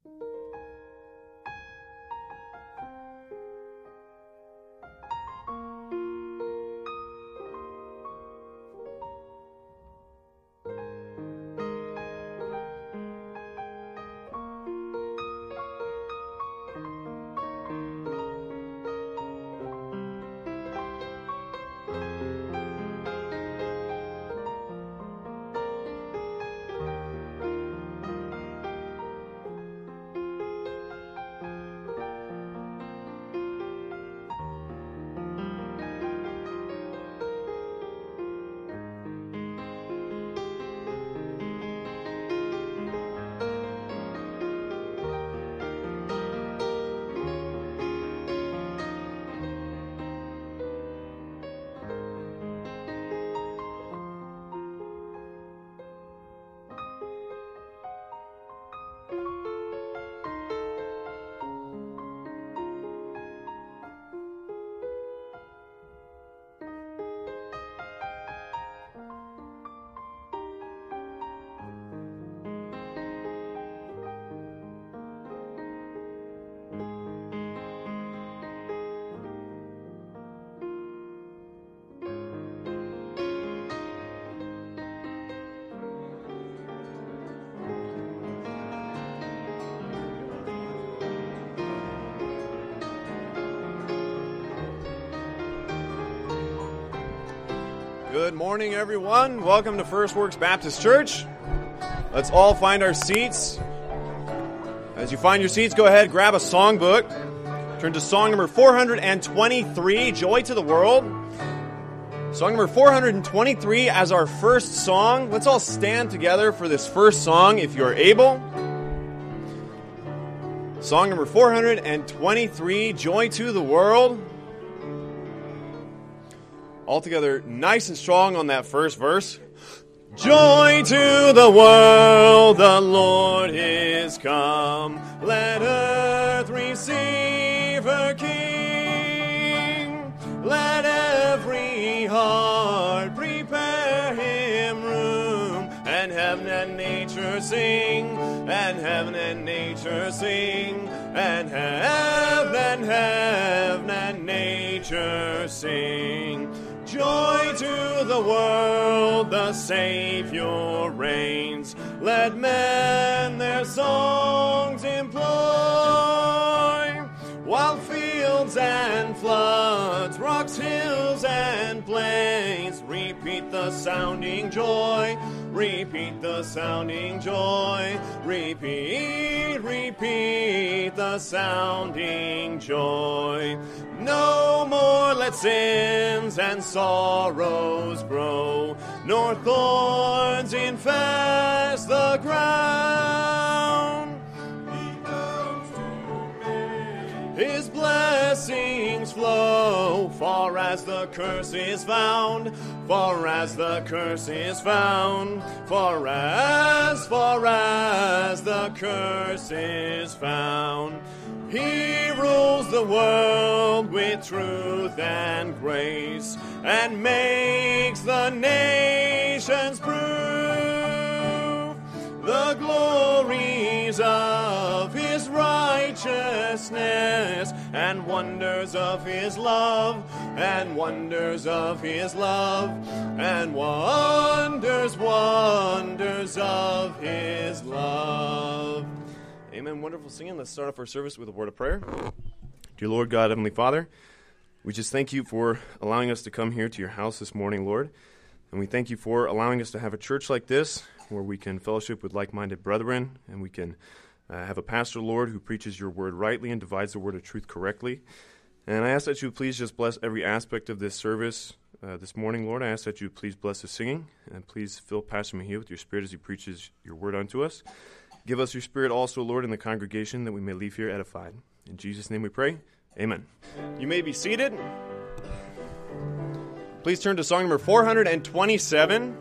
Good morning, everyone. Welcome to First Works Baptist Church. Let's all find our seats. As you find your seats, go ahead, grab a songbook. Turn to song number 423, Joy to the World. Song number 423 as our first song. Let's all stand together for this first song if you're able. Song number 423, Joy to the World. All together, nice and strong on that first verse. Joy to the world, the Lord is come. Let earth receive her King. Let every heart prepare him room. And heaven and nature sing. And heaven and nature sing. And heaven and nature sing. Joy to the world, the Savior reigns. Let men their songs employ, while fields and floods, rocks, hills, and plains repeat the sounding joy. Repeat the sounding joy. Repeat the sounding joy. No more let sins and sorrows grow, nor thorns infest the ground. He comes to make his blessings flow, far as the curse is found, far as the curse is found, far as the curse is found. He rules the world with truth and grace, and makes the nations prove the glories of his righteousness, and wonders of his love, and wonders of his love, and wonders of his love. Amen. Wonderful singing. Let's start off our service with a word of prayer. Dear Lord God, Heavenly Father, we just thank you for allowing us to come here to your house this morning, Lord. And we thank you for allowing us to have a church like this where we can fellowship with like-minded brethren, and we can have a pastor, Lord, who preaches your word rightly and divides the word of truth correctly. And I ask that you please just bless every aspect of this service this morning, Lord. I ask that you please bless the singing, and please fill Pastor Mejia with your spirit as he preaches your word unto us. Give us your spirit also, Lord, in the congregation, that we may leave here edified. In Jesus' name we pray. Amen. You may be seated. Please turn to song number 427.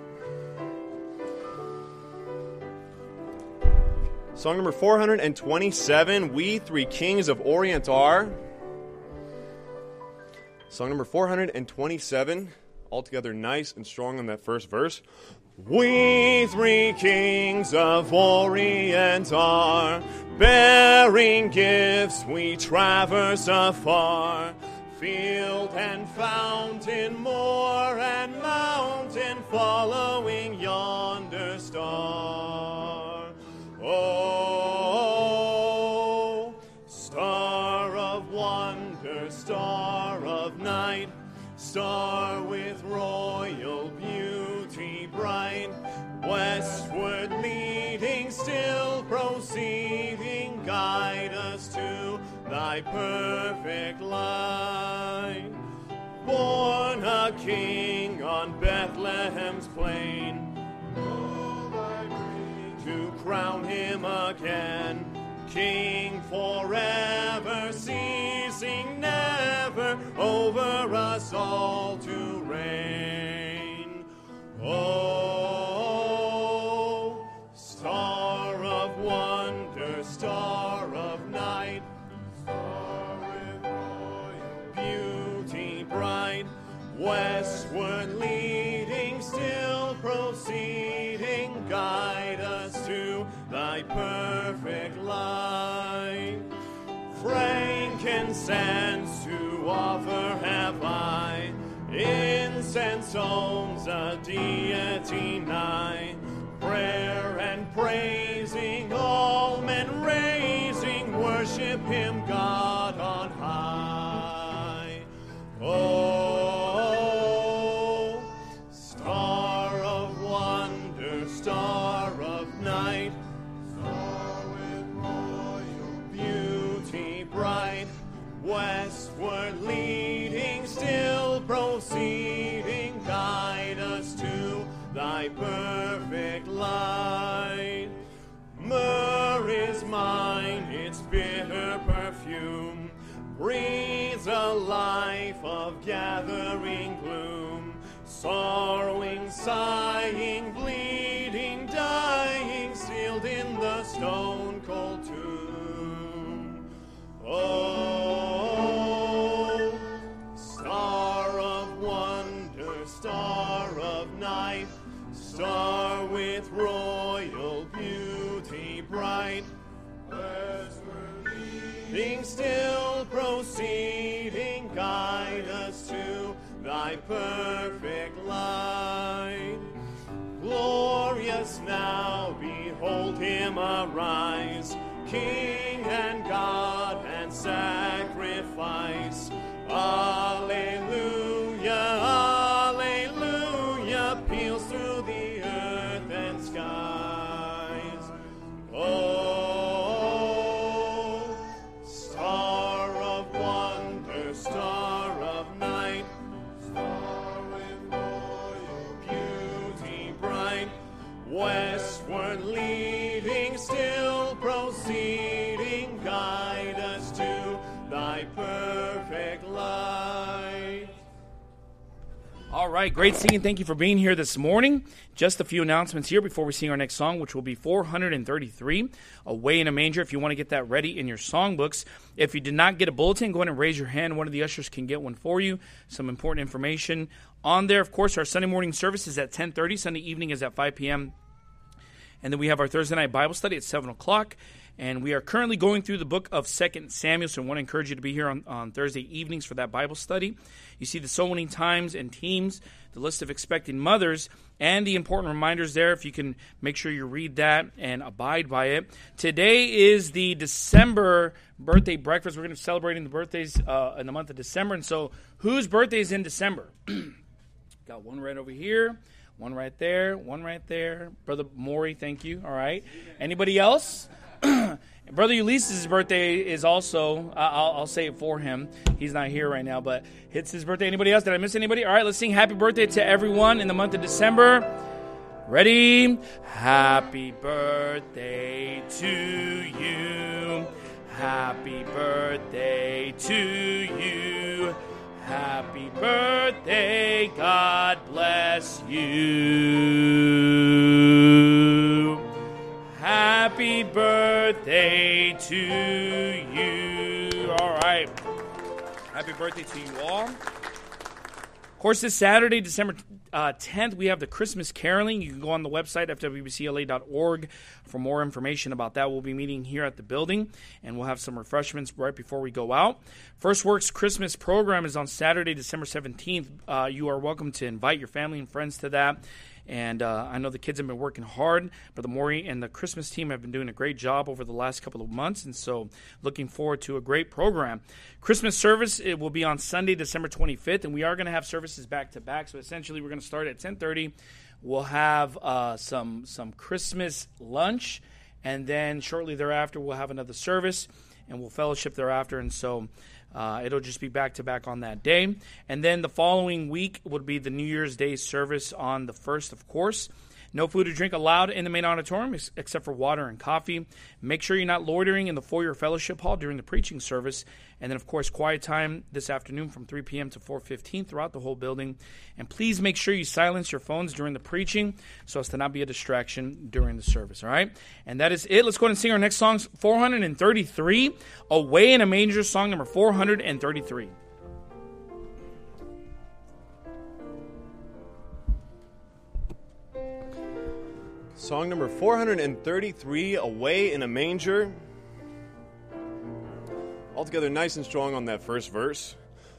Song number 427, We Three Kings of Orient Are. Song number 427, all together nice and strong on that first verse. We three kings of Orient are, bearing gifts we traverse afar. Field and fountain, moor and mountain, following yonder star. Oh, star of wonder, star of night, star with royal beauty bright, westward leading, still proceeding, guide us to thy perfect light. Born a king on Bethlehem's plain, to crown him again, King forever, ceasing never, over us all to reign. Oh, star of wonder, star of night, star with royal beauty bright, westward leading, still proceeding, guide us to thy perfect light. Frankincense to offer have I, incense owns a deity nigh, prayer and praising, all men raising, worship him, God on high. Oh, star of wonder, star of night, star with royal beauty bright, westward leading, still proceeding, guide us to thy perfect light. Myrrh is mine, its bitter perfume breathes a life of gathering gloom, sorrowing, sighing, bleeding, dying, sealed in the stone-cold tomb. Oh, star of wonder, star of night, star with royal beauty bright, westward leading, still proceeding, guide us to thy perfect light. Glorious now, behold him arise, King and God and sacrifice. Alleluia, alleluia, peals through the earth and skies. Oh, star of wonder, star of night, star with royal beauty bright, westward leading, still proceeding, guide us to thy perfect light. All right, great singing. Thank you for being here this morning. Just a few announcements here before we sing our next song, which will be 433, Away in a Manger, if you want to get that ready in your songbooks. If you did not get a bulletin, go ahead and raise your hand. One of the ushers can get one for you. Some important information on there. Of course, our Sunday morning service is at 10:30. Sunday evening is at 5 p.m. And then we have our Thursday night Bible study at 7 o'clock. And we are currently going through the book of 2 Samuel, so I want to encourage you to be here on Thursday evenings for that Bible study. You see the so many times and teams, the list of expecting mothers, and the important reminders there, if you can make sure you read that and abide by it. Today is the December birthday breakfast. We're going to be celebrating the birthdays in the month of December. And so whose birthday is in December? Got one right over here, one right there, one right there. Brother Maury, thank you. All right. Anybody else? Brother Ulysses' birthday is also, I'll say it for him. He's not here right now, but it's his birthday. Anybody else? Did I miss anybody? All right, let's sing happy birthday to everyone in the month of December. Ready? Happy birthday to you. Happy birthday to you. Happy birthday, God bless you. Happy birthday to you. All right. Happy birthday to you all. course, this Saturday, December 10th, we have the Christmas caroling. You can go on the website, fwbcla.org, for more information about that. We'll be meeting here at the building, and we'll have some refreshments right before we go out. First Works Christmas program is on Saturday, December 17th. You are welcome to invite your family and friends to that. And I know the kids have been working hard, but the Maury and the Christmas team have been doing a great job over the last couple of months, and so looking forward to a great program. Christmas service, it will be on Sunday, December 25th, and we are going to have services back-to-back. So essentially, we're going to start at 10:30. We'll have some Christmas lunch, and then shortly thereafter, we'll have another service, and we'll fellowship thereafter. And so it'll just be back-to-back on that day. And then the following week would be the New Year's Day service on the 1st, of course. No food or drink allowed in the main auditorium except for water and coffee. Make sure you're not loitering in the foyer fellowship hall during the preaching service. And then, of course, quiet time this afternoon from 3 p.m. to 4:15 throughout the whole building. And please make sure you silence your phones during the preaching so as to not be a distraction during the service, all right? And that is it. Let's go ahead and sing our next song, 433, Away in a Manger, song number 433. Song number 433, Away in a Manger. Altogether nice and strong on that first verse.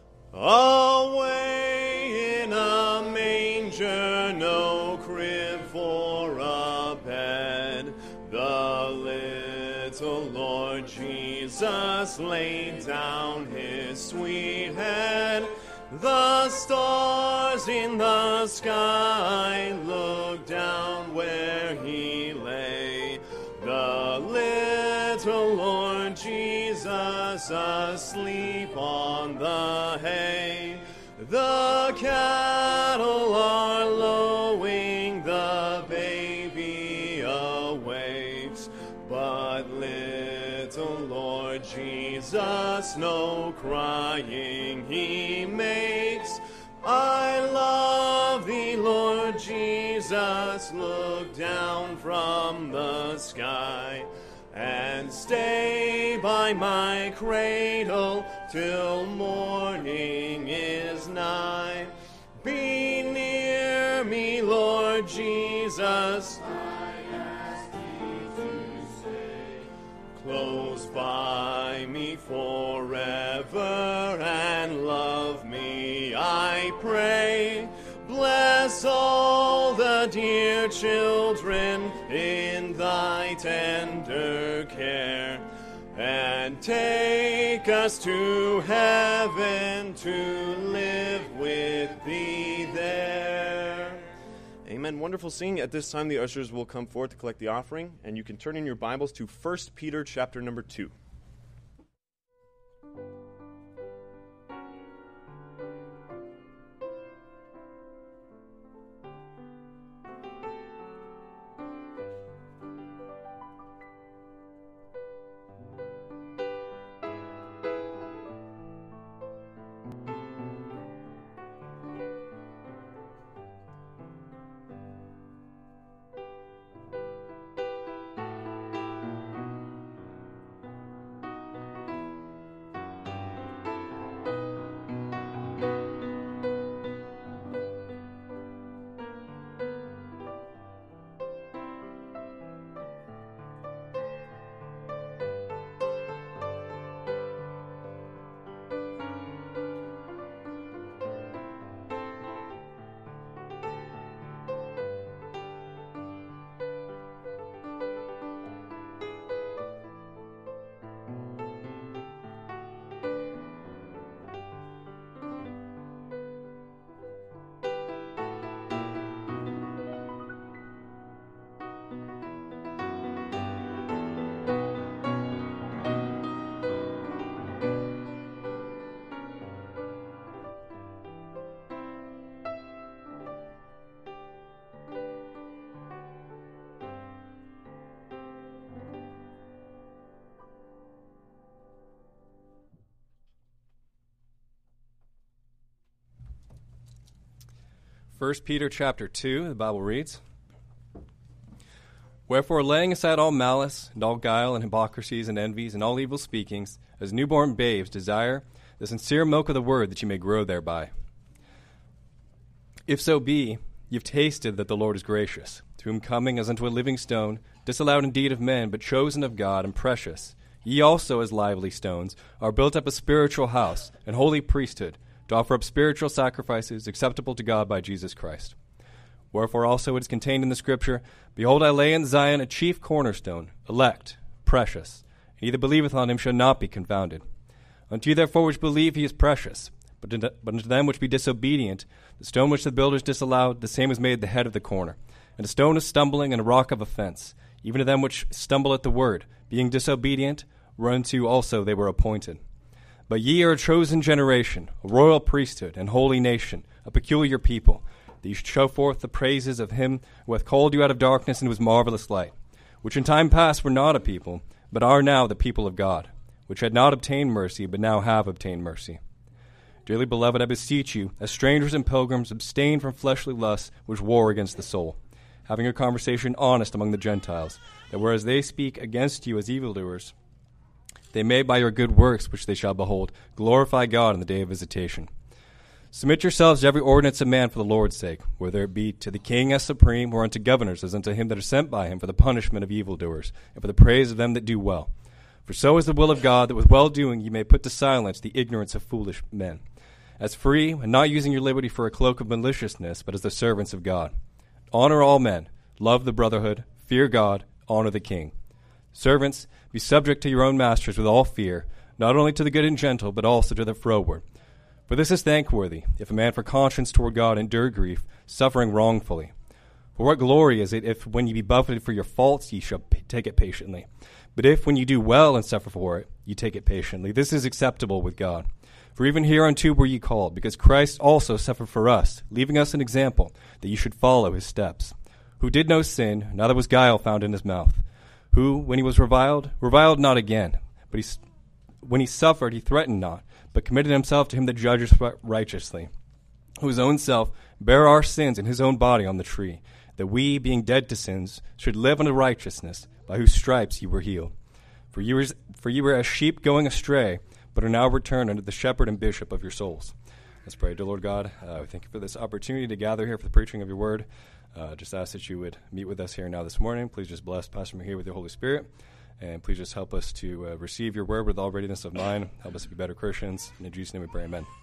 Away in a manger, no crib for a bed, the little Lord Jesus laid down his sweet head. The stars in the sky looked down where he lay. The little Lord Jesus asleep on the hay. The cattle are lowing, the baby awakes, but little Lord Jesus no crying he makes. I love thee, Lord Jesus, look down from the sky and stay by my cradle till morning is nigh. Be near me, Lord Jesus, I ask thee to stay close by me forever and love me, I pray. Bless all the dear children in thy tender care, and take us to heaven to live with thee there. Amen. Wonderful singing. At this time, the ushers will come forward to collect the offering, and you can turn in your Bibles to 1 Peter chapter number 2. First Peter chapter 2, the Bible reads, Wherefore, laying aside all malice, and all guile, and hypocrisies, and envies, and all evil speakings, as newborn babes desire the sincere milk of the word, that you may grow thereby. If so be, you've tasted that the Lord is gracious, to whom coming as unto a living stone, disallowed indeed of men, but chosen of God and precious, ye also as lively stones are built up a spiritual house, and holy priesthood, to offer up spiritual sacrifices acceptable to God by Jesus Christ. Wherefore also it is contained in the Scripture, Behold, I lay in Zion a chief cornerstone, elect, precious, and he that believeth on him shall not be confounded. Unto you therefore which believe he is precious, but unto them which be disobedient, the stone which the builders disallowed, the same is made the head of the corner, and a stone of stumbling and a rock of offense, even to them which stumble at the word, being disobedient, whereunto also they were appointed. But ye are a chosen generation, a royal priesthood, and holy nation, a peculiar people, that ye should show forth the praises of him who hath called you out of darkness into his marvelous light, which in time past were not a people, but are now the people of God, which had not obtained mercy, but now have obtained mercy. Dearly beloved, I beseech you, as strangers and pilgrims, abstain from fleshly lusts which war against the soul, having your conversation honest among the Gentiles, that whereas they speak against you as evildoers, they may by your good works which they shall behold glorify God in the day of visitation. Submit yourselves to every ordinance of man for the Lord's sake, whether it be to the king as supreme, or unto governors as unto him that are sent by him for the punishment of evildoers, and for the praise of them that do well. For so is the will of God, that with well-doing ye may put to silence the ignorance of foolish men. As free, and not using your liberty for a cloak of maliciousness, but as the servants of God. Honor all men, love the brotherhood, fear God, honor the king. Servants, be subject to your own masters with all fear, not only to the good and gentle, but also to the froward. For this is thankworthy, if a man for conscience toward God endure grief, suffering wrongfully. For what glory is it, if when ye be buffeted for your faults, ye shall take it patiently? But if when ye do well and suffer for it, ye take it patiently, this is acceptable with God. For even hereunto were ye called, because Christ also suffered for us, leaving us an example, that ye should follow his steps. Who did no sin, neither was guile found in his mouth. Who, when he was reviled not again. But when he suffered, he threatened not, but committed himself to him that judges righteously. Who his own self bare our sins in his own body on the tree, that we, being dead to sins, should live unto righteousness, by whose stripes ye were healed. For ye were as sheep going astray, but are now returned unto the shepherd and bishop of your souls. Let's pray. Dear Lord God, we thank you for this opportunity to gather here for the preaching of your word. Just ask that you would meet with us here now this morning. Please just bless Pastor Mihir with your Holy Spirit. And please just help us to receive your word with all readiness of mind. Help us to be better Christians. In Jesus' name we pray, amen.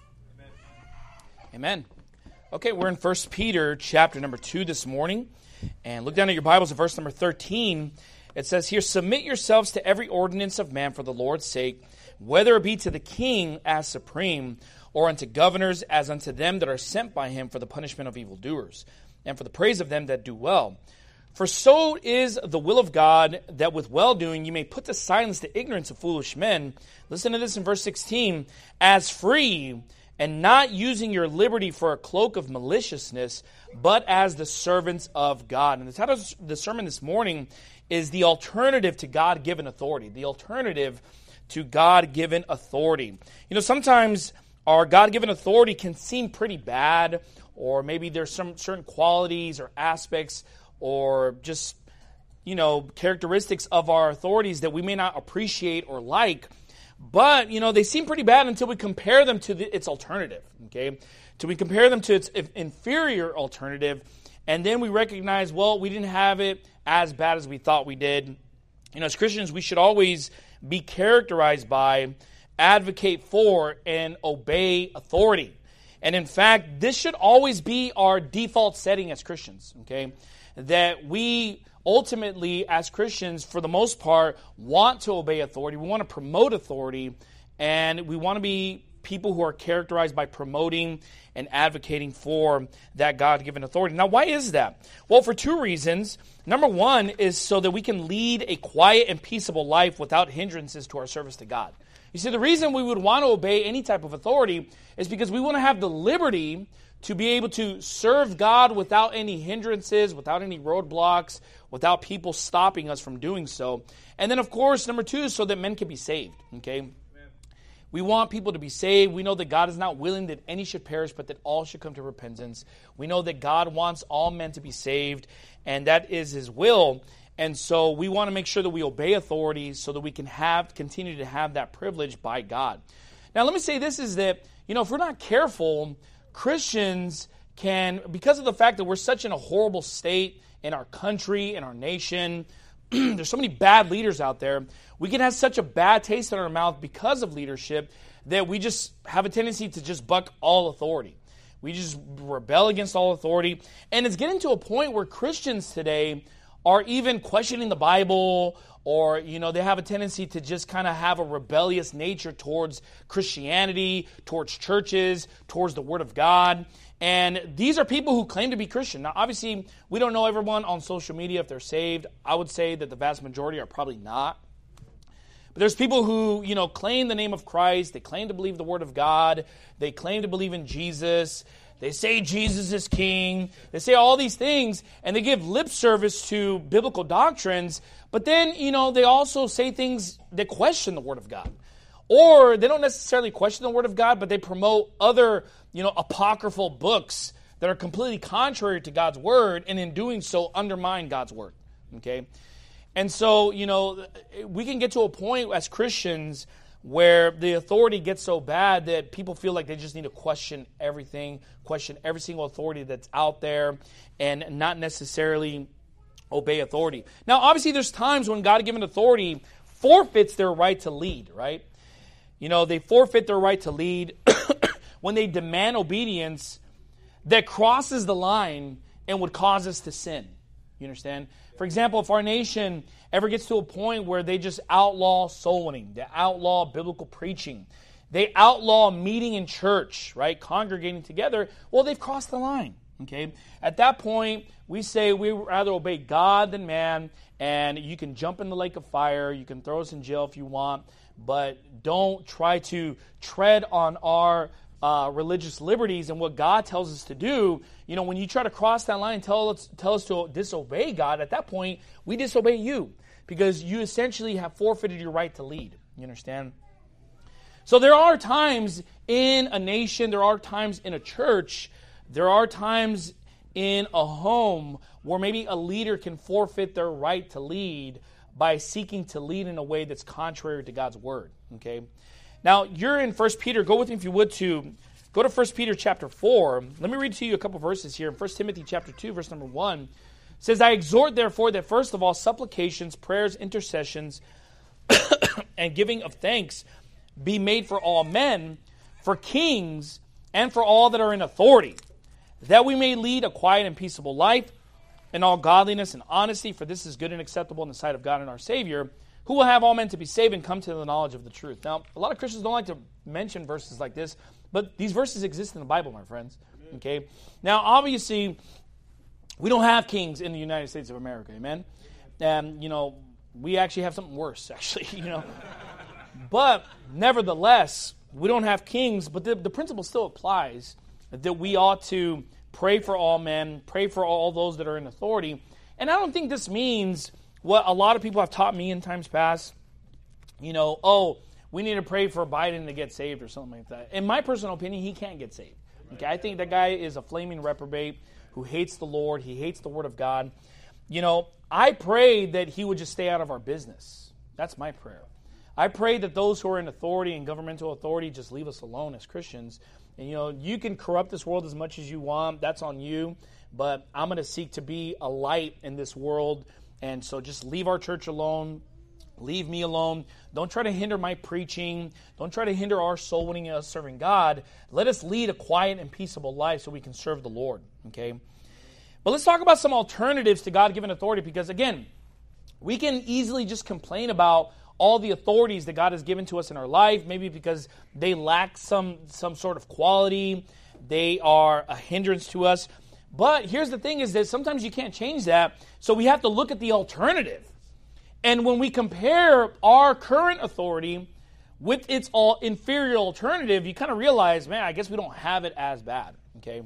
Amen. Okay, we're in 1 Peter chapter number 2 this morning. And look down at your Bibles at verse number 13. It says here, Submit yourselves to every ordinance of man for the Lord's sake, whether it be to the king as supreme, or unto governors as unto them that are sent by him for the punishment of evildoers, and for the praise of them that do well. For so is the will of God, that with well-doing you may put to silence the ignorance of foolish men. Listen to this in verse 16. As free, and not using your liberty for a cloak of maliciousness, but as the servants of God. And the title of the sermon this morning is the alternative to God-given authority. The alternative to God-given authority. You know, sometimes our God-given authority can seem pretty bad, or maybe there's some certain qualities or aspects or just, you know, characteristics of our authorities that we may not appreciate or like. But, you know, they seem pretty bad until we compare them to its alternative, okay? Till we compare them to its inferior alternative, and then we recognize, well, we didn't have it as bad as we thought we did. You know, as Christians, we should always be characterized by, advocate for, and obey authority. And in fact, this should always be our default setting as Christians, okay? That we ultimately, as Christians, for the most part, want to obey authority. We want to promote authority, and we want to be people who are characterized by promoting and advocating for that God-given authority. Now, why is that? Well, for two reasons. Number one is so that we can lead a quiet and peaceable life without hindrances to our service to God. You see, the reason we would want to obey any type of authority is because we want to have the liberty to be able to serve God without any hindrances, without any roadblocks, without people stopping us from doing so. And then, of course, number two, so that men can be saved, okay? Amen. We want people to be saved. We know that God is not willing that any should perish, but that all should come to repentance. We know that God wants all men to be saved, and that is his will. And so we want to make sure that we obey authority so that we can continue to have that privilege by God. Now, let me say this is that, you know, if we're not careful, Christians can, because of the fact that we're such in a horrible state in our country, in our nation, there's so many bad leaders out there, we can have such a bad taste in our mouth because of leadership that we just have a tendency to just buck all authority. We just rebel against all authority. And it's getting to a point where Christians today are even questioning the Bible, or, they have a tendency to just kind of have a rebellious nature towards Christianity, towards churches, towards the Word of God. And these are people who claim to be Christian. Now, obviously, we don't know everyone on social media if they're saved. I would say that the vast majority are probably not. But there's people who, claim the name of Christ. They claim to believe the Word of God. They claim to believe in Jesus. They say Jesus is king. They say all these things, and they give lip service to biblical doctrines. But then, they also say things that question the Word of God. Or they don't necessarily question the Word of God, but they promote other, apocryphal books that are completely contrary to God's Word, and in doing so, undermine God's Word. Okay? And so, we can get to a point as Christians where the authority gets so bad that people feel like they just need to question everything, question every single authority that's out there, and not necessarily obey authority. Now, obviously, there's times when God-given authority forfeits their right to lead, right? They forfeit their right to lead when they demand obedience that crosses the line and would cause us to sin. You understand? For example, if our nation ever gets to a point where they just outlaw soul winning, they outlaw biblical preaching, they outlaw meeting in church, right, congregating together, well, they've crossed the line, okay? At that point, we say we rather obey God than man, and you can jump in the lake of fire, you can throw us in jail if you want, but don't try to tread on our religious liberties and what God tells us to do. When you try to cross that line and tell us to disobey God, at that point, we disobey you because you essentially have forfeited your right to lead. You understand? So there are times in a nation, there are times in a church, there are times in a home where maybe a leader can forfeit their right to lead by seeking to lead in a way that's contrary to God's Word. Okay? Now, you're in 1 Peter. Go with me, if you would, go to 1 Peter chapter 4. Let me read to you a couple verses here. In 1 Timothy chapter 2, verse number 1, it says, I exhort, therefore, that first of all, supplications, prayers, intercessions, and giving of thanks be made for all men, for kings, and for all that are in authority, that we may lead a quiet and peaceable life in all godliness and honesty, for this is good and acceptable in the sight of God and our Savior, who will have all men to be saved and come to the knowledge of the truth. Now, a lot of Christians don't like to mention verses like this, but these verses exist in the Bible, my friends. Okay? Now, obviously, we don't have kings in the United States of America, amen? And, we actually have something worse, actually, But, nevertheless, we don't have kings, but the principle still applies that we ought to pray for all men, pray for all those that are in authority. And I don't think this means what a lot of people have taught me in times past, we need to pray for Biden to get saved or something like that. In my personal opinion, he can't get saved. Okay, I think that guy is a flaming reprobate who hates the Lord. He hates the Word of God. I pray that he would just stay out of our business. That's my prayer. I pray that those who are in authority and governmental authority just leave us alone as Christians. And, you can corrupt this world as much as you want. That's on you. But I'm going to seek to be a light in this world. And so just leave our church alone. Leave me alone. Don't try to hinder my preaching. Don't try to hinder our soul winning and us serving God. Let us lead a quiet and peaceable life so we can serve the Lord. Okay? But let's talk about some alternatives to God-given authority, because, again, we can easily just complain about all the authorities that God has given to us in our life, maybe because they lack some sort of quality. They are a hindrance to us. But here's the thing is that sometimes you can't change that, so we have to look at the alternative. And when we compare our current authority with its inferior alternative, you kind of realize, man, I guess we don't have it as bad, okay?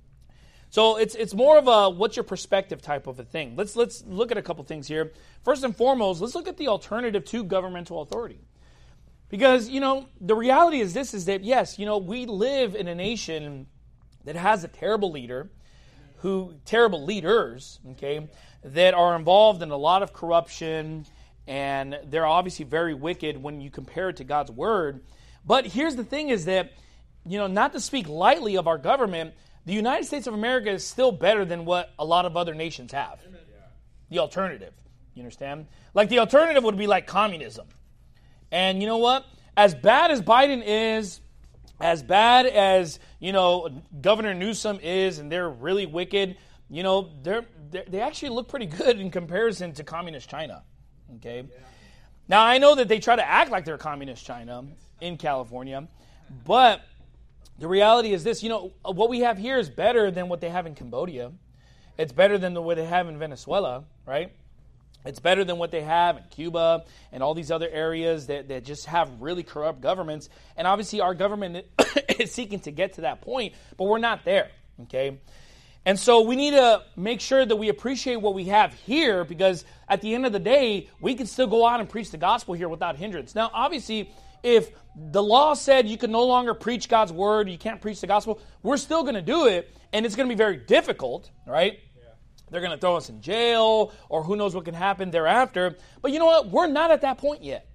So it's more of a what's your perspective type of a thing. Let's look at a couple things here. First and foremost, let's look at the alternative to governmental authority. Because, the reality is this, is that, yes, we live in a nation that has a terrible leader, terrible leaders, okay, that are involved in a lot of corruption, and they're obviously very wicked when you compare it to God's Word. But here's the thing is that, not to speak lightly of our government, the United States of America is still better than what a lot of other nations have. The alternative. You understand? Like the alternative would be like communism. And you know what? As bad as Biden is, as bad as, Governor Newsom is, and they're really wicked, they actually look pretty good in comparison to communist China. Okay? Yeah. Now, I know that they try to act like they're communist China in California, but the reality is this, what we have here is better than what they have in Cambodia. It's better than what they have in Venezuela, right? It's better than what they have in Cuba and all these other areas that just have really corrupt governments. And obviously our government is seeking to get to that point, but we're not there, okay? And so we need to make sure that we appreciate what we have here, because at the end of the day, we can still go out and preach the gospel here without hindrance. Now, obviously, if the law said you can no longer preach God's word, you can't preach the gospel, we're still going to do it, and it's going to be very difficult, right? They're going to throw us in jail, or who knows what can happen thereafter. But you know what? We're not at that point yet.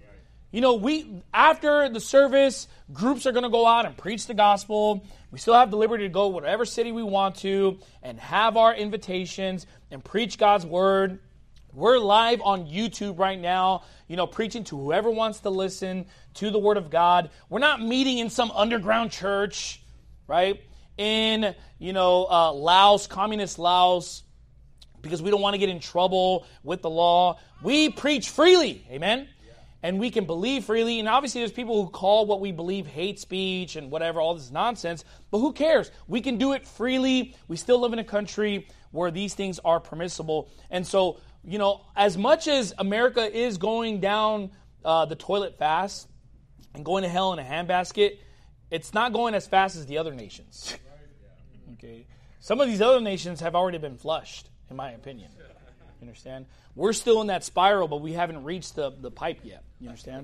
After the service, groups are going to go out and preach the gospel. We still have the liberty to go whatever city we want to and have our invitations and preach God's word. We're live on YouTube right now, preaching to whoever wants to listen to the word of God. We're not meeting in some underground church, right? In, Laos, communist Laos, because we don't want to get in trouble with the law. We preach freely, amen? Yeah. And we can believe freely. And obviously there's people who call what we believe hate speech and whatever, all this nonsense. But who cares? We can do it freely. We still live in a country where these things are permissible. And so, as much as America is going down the toilet fast and going to hell in a handbasket, it's not going as fast as the other nations. Okay, some of these other nations have already been flushed, in my opinion. You understand? We're still in that spiral, but we haven't reached the pipe yet. You understand?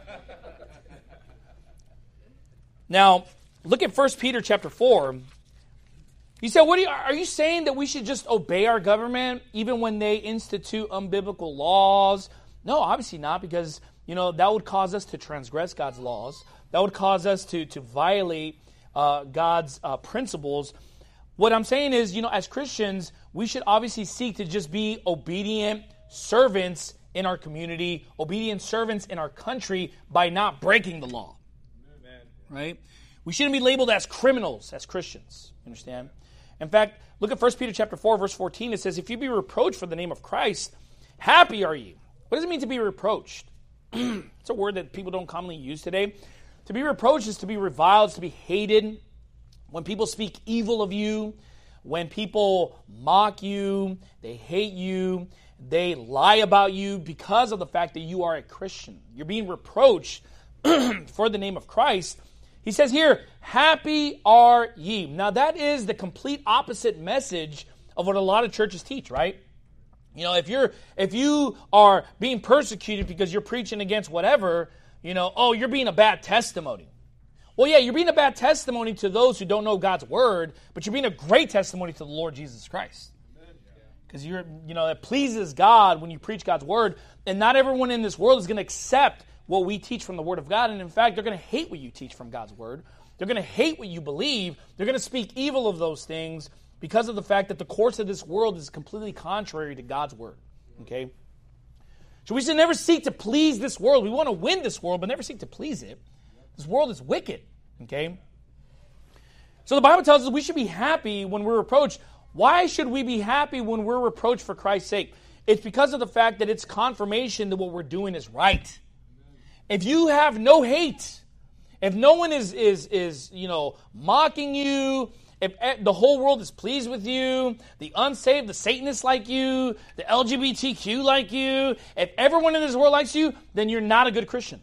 Now, look at 1 Peter chapter 4. He said, are you saying that we should just obey our government even when they institute unbiblical laws? No, obviously not, because, that would cause us to transgress God's laws. That would cause us to violate God's principles. What I'm saying is, as Christians, we should obviously seek to just be obedient servants in our community, obedient servants in our country by not breaking the law. Amen. Right? We shouldn't be labeled as criminals as Christians. You understand? In fact, look at 1 Peter chapter 4, verse 14. It says, if you be reproached for the name of Christ, happy are you. What does it mean to be reproached? It's a word that people don't commonly use today. To be reproached is to be reviled, is to be hated. When people speak evil of you, when people mock you, they hate you, they lie about you because of the fact that you are a Christian. You're being reproached for the name of Christ. He says here, happy are ye. Now that is the complete opposite message of what a lot of churches teach, right? If you are being persecuted because you're preaching against whatever, you're being a bad testimony. Well, yeah, you're being a bad testimony to those who don't know God's word, but you're being a great testimony to the Lord Jesus Christ. Because it pleases God when you preach God's word, and not everyone in this world is going to accept what we teach from the word of God, and in fact, they're going to hate what you teach from God's word. They're going to hate what you believe. They're going to speak evil of those things because of the fact that the course of this world is completely contrary to God's word. Okay? So we should never seek to please this world. We want to win this world, but never seek to please it. This world is wicked, okay? So the Bible tells us we should be happy when we're reproached. Why should we be happy when we're reproached for Christ's sake? It's because of the fact that it's confirmation that what we're doing is right. If you have no hate, if no one is mocking you, if the whole world is pleased with you, the unsaved, the Satanists like you, the LGBTQ like you, if everyone in this world likes you, then you're not a good Christian.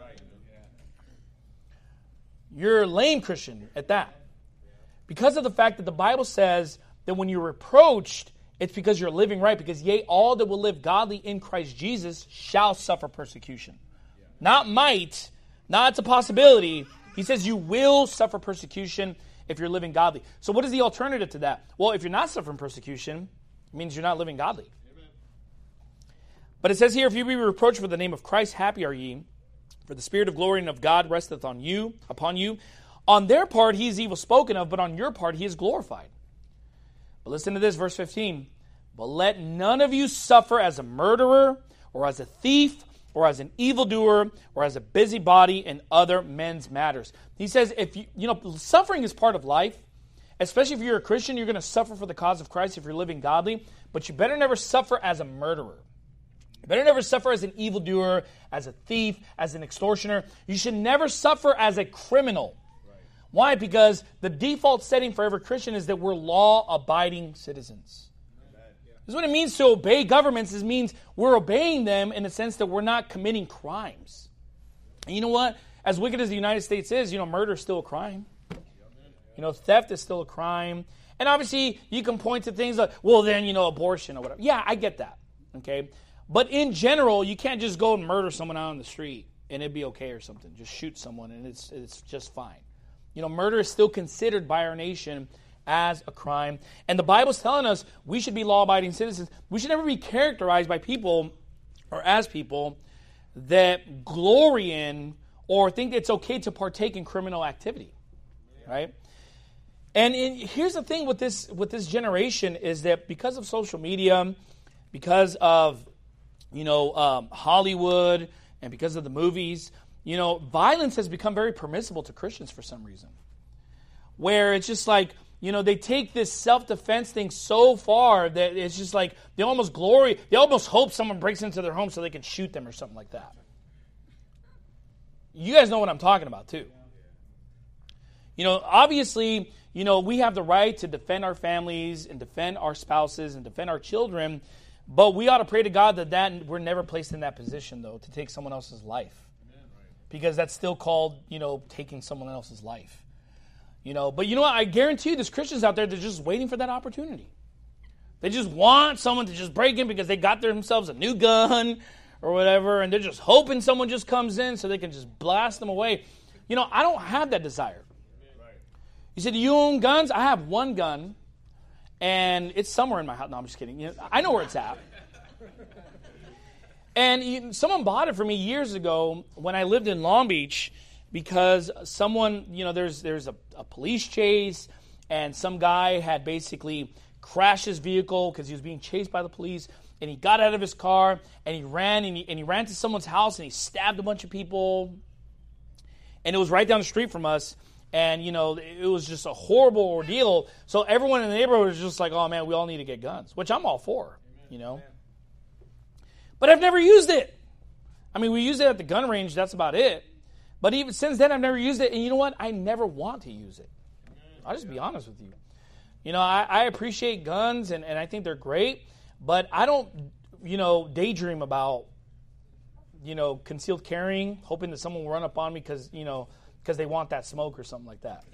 You're a lame Christian at that. Because of the fact that the Bible says that when you're reproached, it's because you're living right. Because yea, all that will live godly in Christ Jesus shall suffer persecution. Not might, not it's a possibility. He says you will suffer persecution if you're living godly. So what is the alternative to that? Well, if you're not suffering persecution, it means you're not living godly. Amen. But it says here, if you be reproached for the name of Christ, happy are ye. For the Spirit of glory and of God resteth upon you. On their part, he is evil spoken of, but on your part, he is glorified. But listen to this, verse 15. But let none of you suffer as a murderer, or as a thief, or as an evildoer, or as a busybody in other men's matters. He says, if suffering is part of life. Especially if you're a Christian, you're going to suffer for the cause of Christ if you're living godly. But you better never suffer as a murderer. You better never suffer as an evildoer, as a thief, as an extortioner. You should never suffer as a criminal. Right. Why? Because the default setting for every Christian is that we're law-abiding citizens. This is what it means to obey governments. It means we're obeying them in the sense that we're not committing crimes. And you know what? As wicked as the United States is, murder is still a crime. Theft is still a crime. And obviously, you can point to things like, well, then, abortion or whatever. Yeah, I get that. Okay? But in general, you can't just go and murder someone out on the street and it'd be okay or something. Just shoot someone and it's just fine. Murder is still considered by our nation as a crime. And the Bible's telling us we should be law-abiding citizens. We should never be characterized by people or as people that glory in or think it's okay to partake in criminal activity. Right? And here's the thing with this generation is that because of social media, because of Hollywood, and because of the movies, violence has become very permissible to Christians for some reason. Where it's just like, they take this self-defense thing so far that it's just like they almost hope someone breaks into their home so they can shoot them or something like that. You guys know what I'm talking about too. Obviously, we have the right to defend our families and defend our spouses and defend our children, but we ought to pray to God that we're never placed in that position, though, to take someone else's life. Because that's still called, taking someone else's life. But what? I guarantee you there's Christians out there that are just waiting for that opportunity. They just want someone to just break in because they got themselves a new gun or whatever, and they're just hoping someone just comes in so they can just blast them away. I don't have that desire. You said, do you own guns? I have one gun, and it's somewhere in my house. No, I'm just kidding. I know where it's at. And someone bought it for me years ago when I lived in Long Beach because someone, there's a police chase, and some guy had basically crashed his vehicle because he was being chased by the police, and he got out of his car, and he ran to someone's house, and he stabbed a bunch of people, and it was right down the street from us. And, it was just a horrible ordeal. So everyone in the neighborhood was just like, oh, man, we all need to get guns, which I'm all for, But I've never used it. I mean, we used it at the gun range. That's about it. But even since then, I've never used it. And you know what? I never want to use it. I'll just be honest with you. I appreciate guns, and I think they're great. But I don't, daydream about, concealed carrying, hoping that someone will run up on me because they want that smoke or something like that.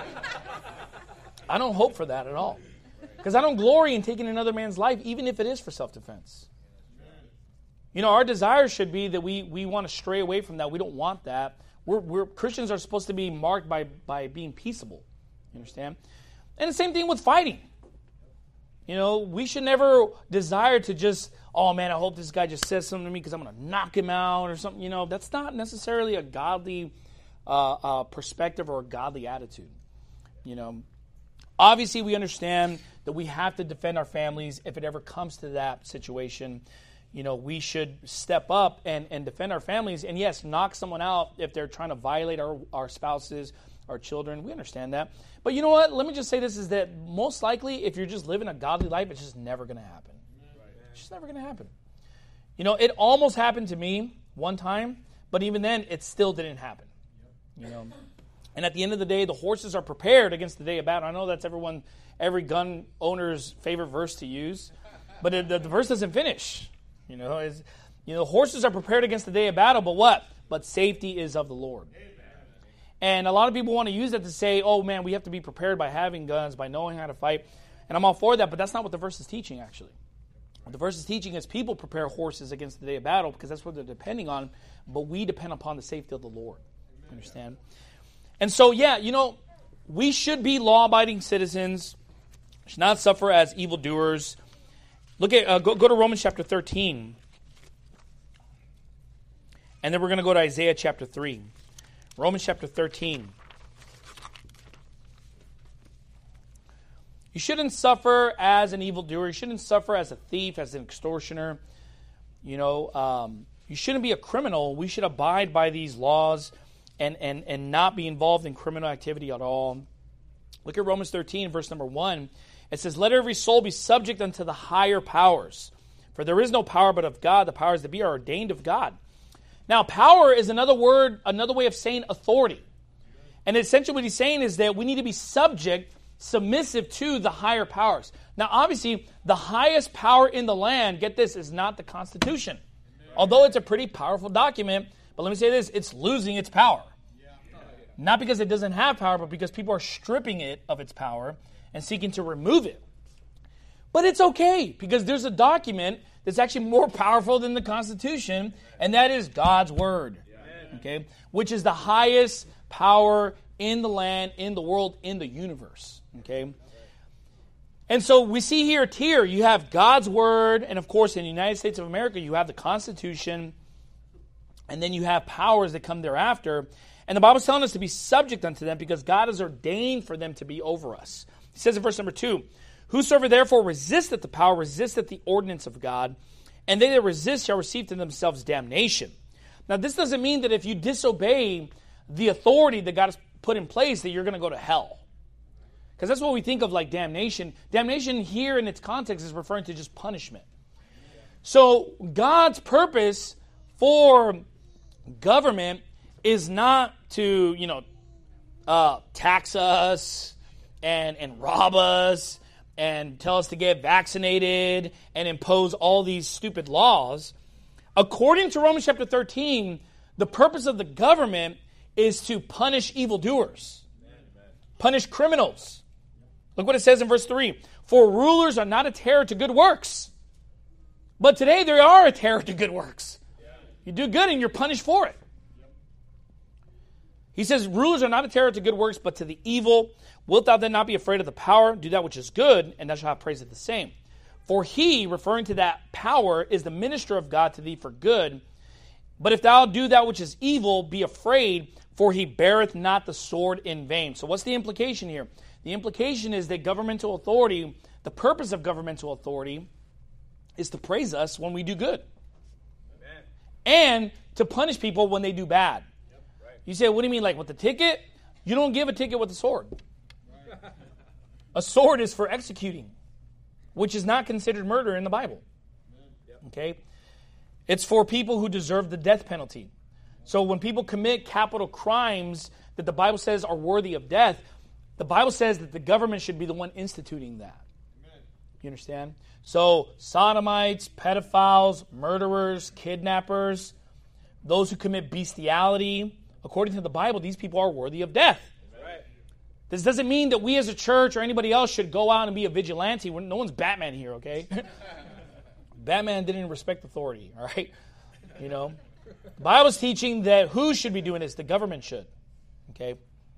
I don't hope for that at all. Because I don't glory in taking another man's life, even if it is for self-defense. Our desire should be that we want to stray away from that. We don't want that. Christians are supposed to be marked by being peaceable. You understand? And the same thing with fighting. We should never desire to just, oh man, I hope this guy just says something to me because I'm going to knock him out or something. That's not necessarily a godly perspective or a godly attitude. Obviously we understand that we have to defend our families if it ever comes to that situation. We should step up and defend our families, and yes, knock someone out if they're trying to violate our spouses, our children. We understand that. But you know what? Let me just say this, is that most likely if you're just living a godly life, it's just never going to happen. It's just never going to happen. It almost happened to me one time, but even then it still didn't happen. And at the end of the day, the horses are prepared against the day of battle. I know that's every gun owner's favorite verse to use, but the verse doesn't finish. Horses are prepared against the day of battle, but what? But safety is of the Lord. Amen. And a lot of people want to use that to say, oh man, we have to be prepared by having guns, by knowing how to fight. And I'm all for that, but that's not what the verse is teaching, actually. What the verse is teaching is people prepare horses against the day of battle because that's what they're depending on, but we depend upon the safety of the Lord. Understand? And so, we should be law-abiding citizens, should not suffer as evildoers. Look at go to Romans chapter 13. And then we're going to go to Isaiah chapter 3. Romans chapter 13. You shouldn't suffer as an evildoer. You shouldn't suffer as a thief, as an extortioner. You shouldn't be a criminal. We should abide by these laws and not be involved in criminal activity at all. Look at Romans 13, verse number 1. It says, let every soul be subject unto the higher powers. For there is no power but of God. The powers that be are ordained of God. Now, power is another way of saying authority. And essentially what he's saying is that we need to be submissive to the higher powers. Now, obviously, the highest power in the land, get this, is not the Constitution. Although it's a pretty powerful document, but let me say this, it's losing its power. Not because it doesn't have power, but because people are stripping it of its power and seeking to remove it. But it's okay, because there's a document that's actually more powerful than the Constitution, and that is God's Word, okay, which is the highest power in the land, in the world, in the universe, okay? And so we see here, tier, you have God's Word, and of course in the United States of America, you have the Constitution, and then you have powers that come thereafter. And the Bible's telling us to be subject unto them because God has ordained for them to be over us. He says in verse number 2, whosoever therefore resisteth the power, resisteth the ordinance of God, and they that resist shall receive to themselves damnation. Now this doesn't mean that if you disobey the authority that God has put in place that you're going to go to hell. Because that's what we think of like damnation. Damnation here in its context is referring to just punishment. So God's purpose for government is not to, tax us and rob us and tell us to get vaccinated and impose all these stupid laws. According to Romans chapter 13, the purpose of the government is to punish evildoers, punish criminals. Look what it says in verse 3. For rulers are not a terror to good works. But today they are a terror to good works. You do good and you're punished for it. He says, rulers are not a terror to good works, but to the evil. Wilt thou then not be afraid of the power? Do that which is good, and thou shalt have praise of the same. For he, referring to that power, is the minister of God to thee for good. But if thou do that which is evil, be afraid, for he beareth not the sword in vain. So what's the implication here? The implication is that governmental authority, the purpose of governmental authority, is to praise us when we do good. Amen. And to punish people when they do bad. You say, what do you mean, like with the ticket? You don't give a ticket with a sword. A sword is for executing, which is not considered murder in the Bible. Okay? It's for people who deserve the death penalty. So when people commit capital crimes that the Bible says are worthy of death, the Bible says that the government should be the one instituting that. You understand? So sodomites, pedophiles, murderers, kidnappers, those who commit bestiality, according to the Bible, these people are worthy of death. Right. This doesn't mean that we as a church or anybody else should go out and be a vigilante. No one's Batman here, okay? Batman didn't respect authority, all right? The Bible's teaching that who should be doing this? The government should, okay?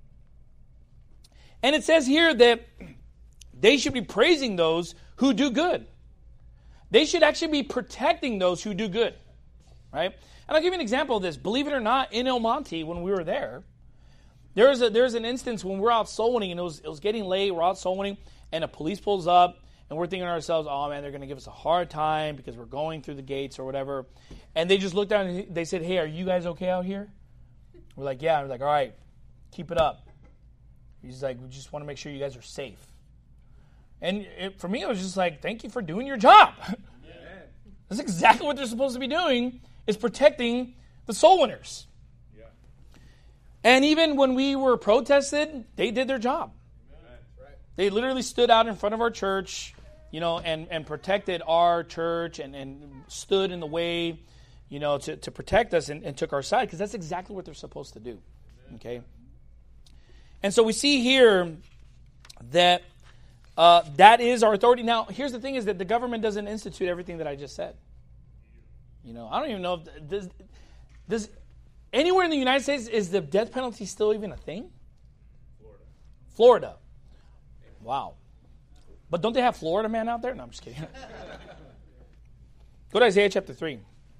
And it says here that they should be praising those who do good. They should actually be protecting those who do good, right? And I'll give you an example of this. Believe it or not, in El Monte, when we were there's an instance when we're out soul winning, and it was getting late, we're out soul winning, and a police pulls up, and we're thinking to ourselves, oh man, they're going to give us a hard time because we're going through the gates or whatever. And they just looked down and they said, hey, are you guys okay out here? We're like, yeah. And we're like, all right, keep it up. He's like, we just want to make sure you guys are safe. And for me, it was just like, thank you for doing your job. Yeah. That's exactly what they're supposed to be doing, is protecting the soul winners. Yeah. And even when we were protested, they did their job. Right. They literally stood out in front of our church, and protected our church and stood in the way, to protect us and took our side, because that's exactly what they're supposed to do. Okay? And so we see here that that is our authority. Now, here's the thing, is that the government doesn't institute everything that I just said. I don't even know if does anywhere in the United States, is the death penalty still even a thing? Florida. Wow. But don't they have Florida man out there? No, I'm just kidding. Go to Isaiah chapter 3.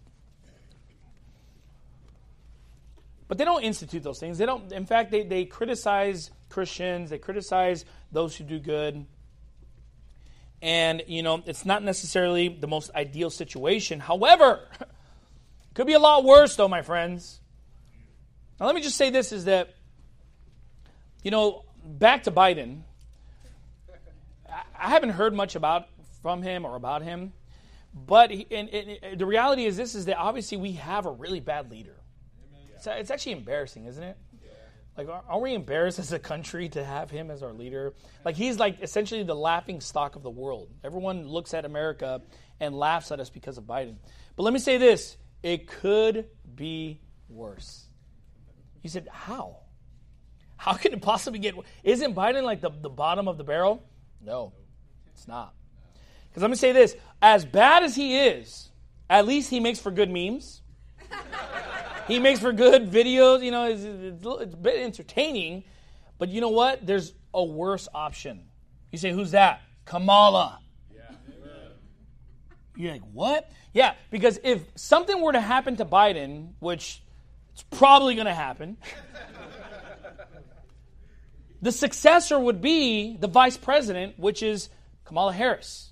But they don't institute those things. They don't. In fact, they criticize Christians. They criticize those who do good. And, it's not necessarily the most ideal situation. However, it could be a lot worse, though, my friends. Now, let me just say this, is that, back to Biden, I haven't heard much from him or about him. But the reality is this, is that obviously we have a really bad leader. It's actually embarrassing, isn't it? Like, aren't we embarrassed as a country to have him as our leader? Like, he's like essentially the laughing stock of the world. Everyone looks at America and laughs at us because of Biden. But let me say this. It could be worse. You said, how? How could it possibly get worse? Isn't Biden like the bottom of the barrel? No, it's not. Because let me say this. As bad as he is, at least he makes for good memes. He makes for good videos. It's a bit entertaining. But you know what? There's a worse option. You say, who's that? Kamala. Yeah. You're like, what? Yeah, because if something were to happen to Biden, which it's probably going to happen, the successor would be the vice president, which is Kamala Harris.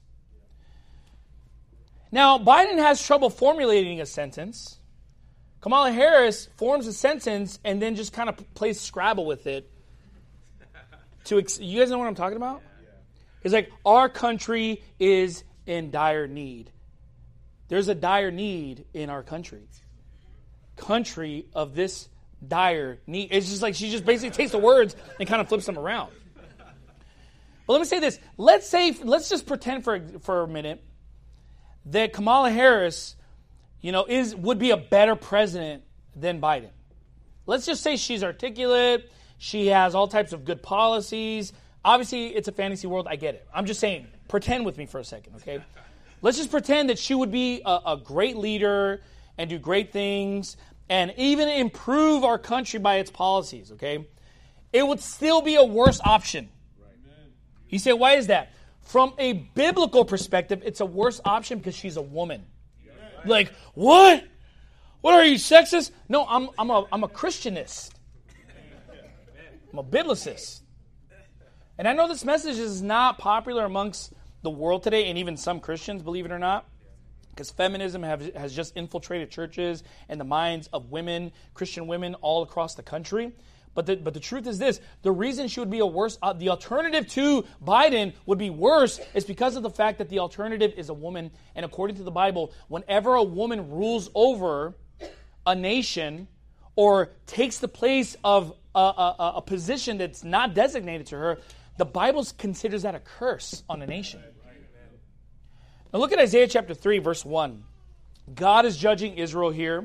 Now, Biden has trouble formulating a sentence. Kamala Harris forms a sentence and then just kind of plays Scrabble with it. You guys know what I'm talking about? It's like, our country is in dire need. There's a dire need in our country. Country of this dire need. It's just like she just basically takes the words and kind of flips them around. But let me say this. Let's just pretend for a minute that Kamala Harris would be a better president than Biden. Let's just say she's articulate. She has all types of good policies. Obviously, it's a fantasy world. I get it. I'm just saying, pretend with me for a second, okay? Let's just pretend that she would be a great leader and do great things and even improve our country by its policies, okay? It would still be a worse option. You say, why is that? From a biblical perspective, it's a worse option because she's a woman. Like, what? What are you, sexist? No, I'm a Christianist. I'm a biblicist. And I know this message is not popular amongst the world today, and even some Christians, believe it or not, because feminism has just infiltrated churches and the minds of women, Christian women all across the country. But the truth is this: the reason she would be the alternative to Biden would be worse is because of the fact that the alternative is a woman. And according to the Bible, whenever a woman rules over a nation or takes the place of a position that's not designated to her, the Bible considers that a curse on a nation. Now look at Isaiah chapter 3, verse 1. God is judging Israel here.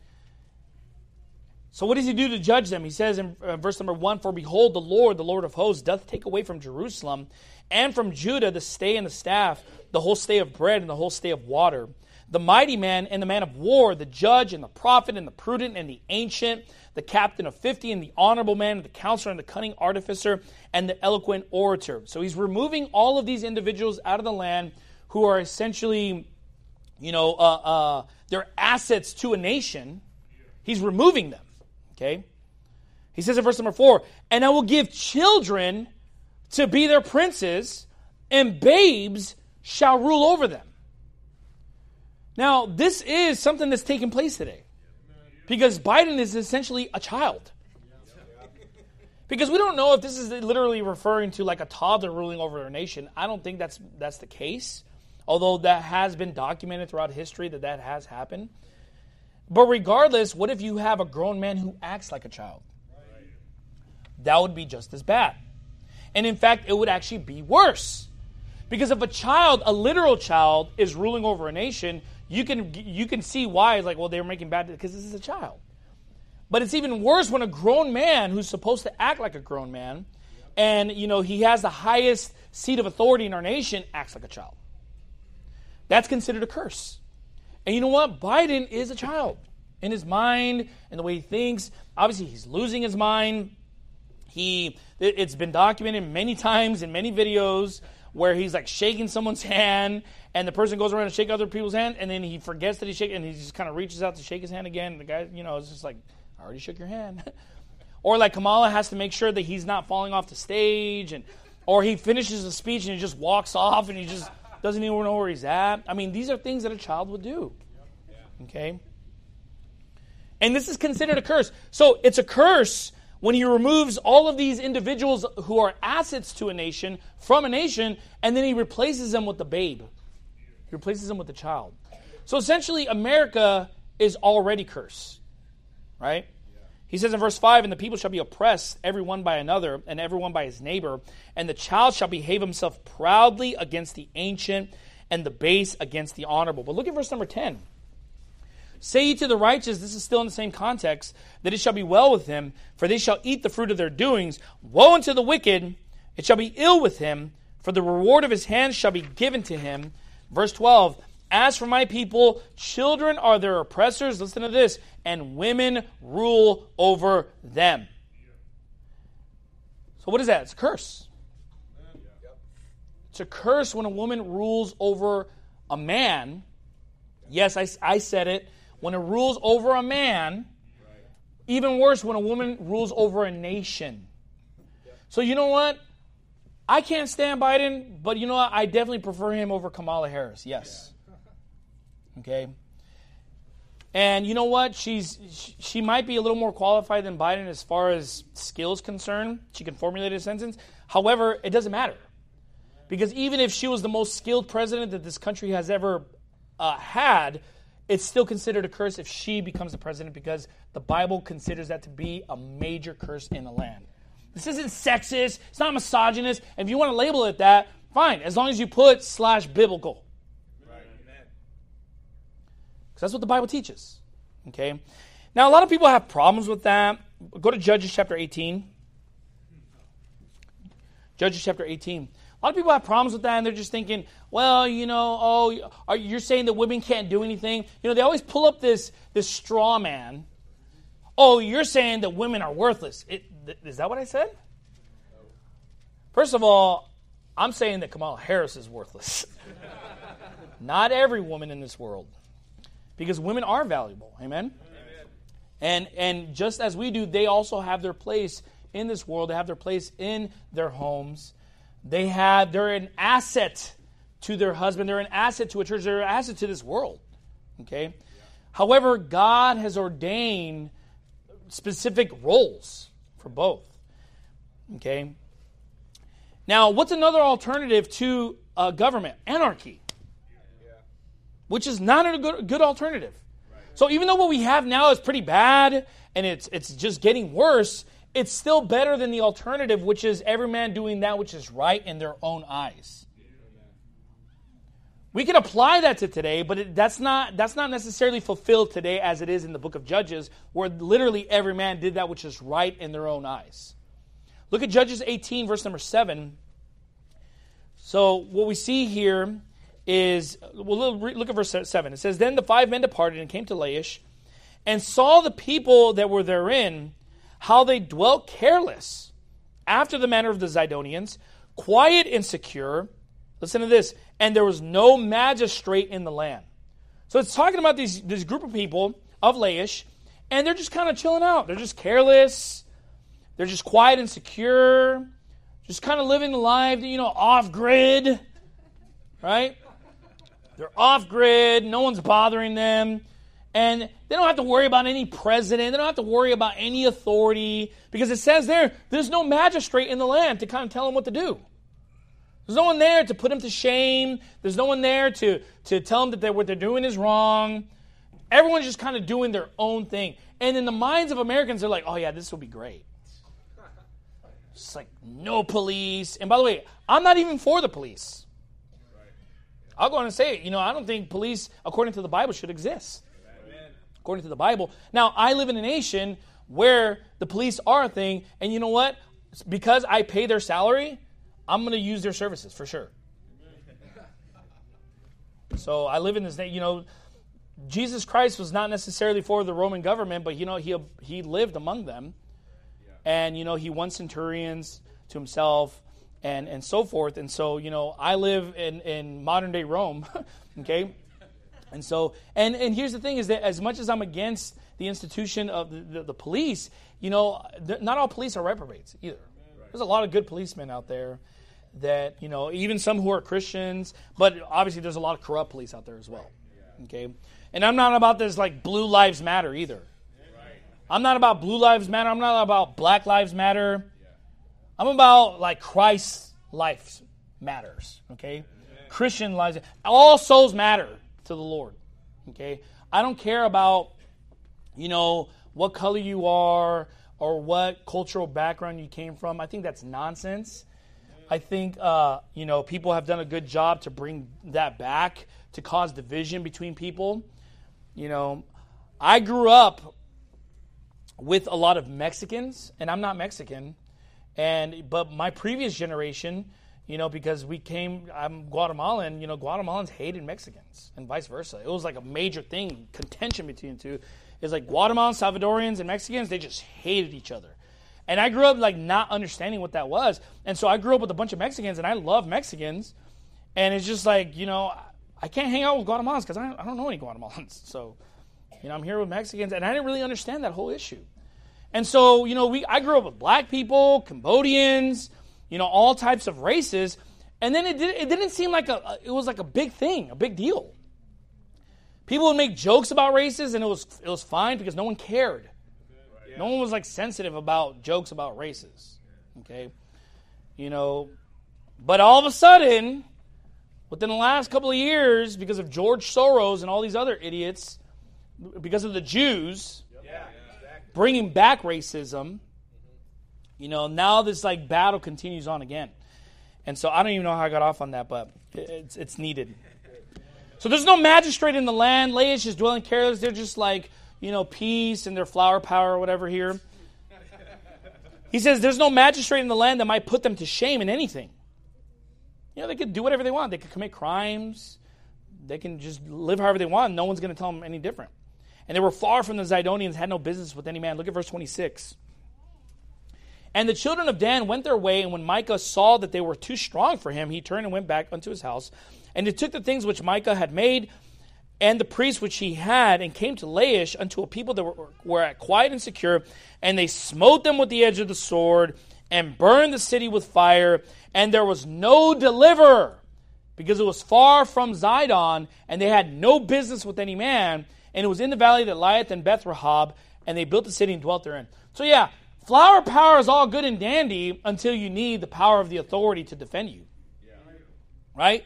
So what does he do to judge them? He says in verse number 1, "For behold, the Lord of hosts, doth take away from Jerusalem and from Judah the stay and the staff, the whole stay of bread and the whole stay of water. The mighty man and the man of war, the judge and the prophet and the prudent and the ancient, the captain of 50 and the honorable man and the counselor and the cunning artificer and the eloquent orator." So he's removing all of these individuals out of the land who are essentially, they're assets to a nation. He's removing them. Okay? He says in verse number 4, "And I will give children to be their princes, and babes shall rule over them." Now, this is something that's taking place today. Because Biden is essentially a child. Because we don't know if this is literally referring to like a toddler ruling over a nation. I don't think that's the case. Although that has been documented throughout history that has happened. But regardless, what if you have a grown man who acts like a child? That would be just as bad. And in fact, it would actually be worse. Because if a literal child, is ruling over a nation, you can see why. It's like, well, they were making bad, because this is a child. But it's even worse when a grown man who's supposed to act like a grown man, and he has the highest seat of authority in our nation, acts like a child. That's considered a curse. And you know what? Biden is a child in his mind and the way he thinks. Obviously, he's losing his mind. It's been documented many times in many videos where he's like shaking someone's hand, and the person goes around and shake other people's hand, and then he forgets that he's shaking, and he just kind of reaches out to shake his hand again. And the guy, is just like, "I already shook your hand." Or like Kamala has to make sure that he's not falling off the stage, and Or he finishes the speech and he just walks off and he just doesn't even know where he's at. I mean, these are things that a child would do. Okay? And this is considered a curse. So it's a curse when he removes all of these individuals who are assets to a nation from a nation, and then he replaces them with the babe. He replaces them with the child. So essentially, America is already cursed. Right? He says in verse 5, and the people shall be oppressed, every one by another, and every one by his neighbor, and the child shall behave himself proudly against the ancient, and the base against the honorable. But look at verse number 10. Say ye to the righteous, this is still in the same context, that it shall be well with him, for they shall eat the fruit of their doings. Woe unto the wicked, it shall be ill with him, for the reward of his hands shall be given to him. Verse 12, as for my people, children are their oppressors, listen to this, and women rule over them. So what is that? It's a curse. It's a curse when a woman rules over a man. Yes, I said it. When it rules over a man, even worse, when a woman rules over a nation. So you know what? I can't stand Biden, but you know what? I definitely prefer him over Kamala Harris. Yes. Okay. And you know what? She might be a little more qualified than Biden as far as skills concerned. She can formulate a sentence. However, it doesn't matter. Because even if she was the most skilled president that this country has ever had, it's still considered a curse if she becomes the president, because the Bible considers that to be a major curse in the land. This isn't sexist. It's not misogynist. And if you want to label it that, fine, as long as you put /biblical. Right. Because that's what the Bible teaches. Okay. Now, a lot of people have problems with that. Go to Judges chapter 18. Judges chapter 18. A lot of people have problems with that, and they're just thinking, well, you know, you're saying that women can't do anything. You know, they always pull up this straw man. Oh, you're saying that women are worthless. Is that what I said? First of all, I'm saying that Kamala Harris is worthless. Not every woman in this world. Because women are valuable. Amen? And just as we do, they also have their place in this world. They have their place in their homes. They're an asset to their husband. They're an asset to a church. They're an asset to this world. Okay? Yeah. However, God has ordained specific roles for both. Okay? Now, what's another alternative to government? Anarchy. Yeah. Which is not a good alternative. Right. So even though what we have now is pretty bad and it's just getting worse, it's still better than the alternative, which is every man doing that which is right in their own eyes. We can apply that to today, but that's not necessarily fulfilled today as it is in the book of Judges, where literally every man did that which is right in their own eyes. Look at Judges 18, verse number 7. So what we see here is, well, look at verse 7. It says, then the 5 men departed and came to Laish, and saw the people that were therein, how they dwelt careless, after the manner of the Zidonians, quiet and secure. Listen to this. And there was no magistrate in the land. So it's talking about this group of people of Laish, and they're just kind of chilling out. They're just careless. They're just quiet and secure. Just kind of living the life, off-grid. Right? They're off-grid. No one's bothering them. And they don't have to worry about any president. They don't have to worry about any authority. Because it says there's no magistrate in the land to kind of tell them what to do. There's no one there to put them to shame. There's no one there to tell them that what they're doing is wrong. Everyone's just kind of doing their own thing. And in the minds of Americans, they're like, oh yeah, this will be great. It's like no police. And by the way, I'm not even for the police. I'll go on and say it. I don't think police, according to the Bible, should exist. According to the Bible. Now, I live in a nation where the police are a thing, and you know what? Because I pay their salary, I'm going to use their services for sure. So I live in this, Jesus Christ was not necessarily for the Roman government, but he lived among them, and he won centurions to himself, and so forth. And so I live in modern day Rome, okay. And so, and here's the thing is that as much as I'm against the institution of the police, not all police are reprobates either. There's a lot of good policemen out there. that, even some who are Christians, but obviously there's a lot of corrupt police out there as well. Okay? And I'm not about this like Blue Lives Matter either. I'm not about Blue Lives Matter. I'm not about Black Lives Matter. I'm about like Christ's life matters. Okay? Christian lives. All souls matter to the Lord. Okay? I don't care about, what color you are or what cultural background you came from. I think that's nonsense. I think, people have done a good job to bring that back, to cause division between people. I grew up with a lot of Mexicans, and I'm not Mexican, but my previous generation, because I'm Guatemalan, Guatemalans hated Mexicans and vice versa. It was like a major thing, contention between the two. It's like Guatemalans, Salvadorians, and Mexicans, they just hated each other. And I grew up like not understanding what that was. And so I grew up with a bunch of Mexicans, and I love Mexicans. And it's just like, I can't hang out with Guatemalans because I don't know any Guatemalans. So, I'm here with Mexicans, and I didn't really understand that whole issue. And so, I grew up with black people, Cambodians, all types of races. And then it didn't seem like it was like a big thing, a big deal. People would make jokes about races, and it was fine because no one cared. No one was like sensitive about jokes about races. Okay? But all of a sudden, within the last couple of years, because of George Soros and all these other idiots, because of the Jews bringing back racism, now this like battle continues on again. And so I don't even know how I got off on that, but it's needed. So there's no magistrate in the land. Laish is dwelling careless. They're just like, peace and their flower power or whatever here. He says there's no magistrate in the land that might put them to shame in anything. They could do whatever they want. They could commit crimes. They can just live however they want. No one's going to tell them any different. And they were far from the Zidonians, had no business with any man. Look at verse 26. And the children of Dan went their way, and when Micah saw that they were too strong for him, he turned and went back unto his house. And he took the things which Micah had made, and the priests which he had, and came to Laish unto a people that were quiet and secure, and they smote them with the edge of the sword, and burned the city with fire, and there was no deliverer, because it was far from Zidon, and they had no business with any man, and it was in the valley that lieth in Beth Rahab, and they built the city and dwelt therein. So yeah, flower power is all good and dandy until you need the power of the authority to defend you. Right?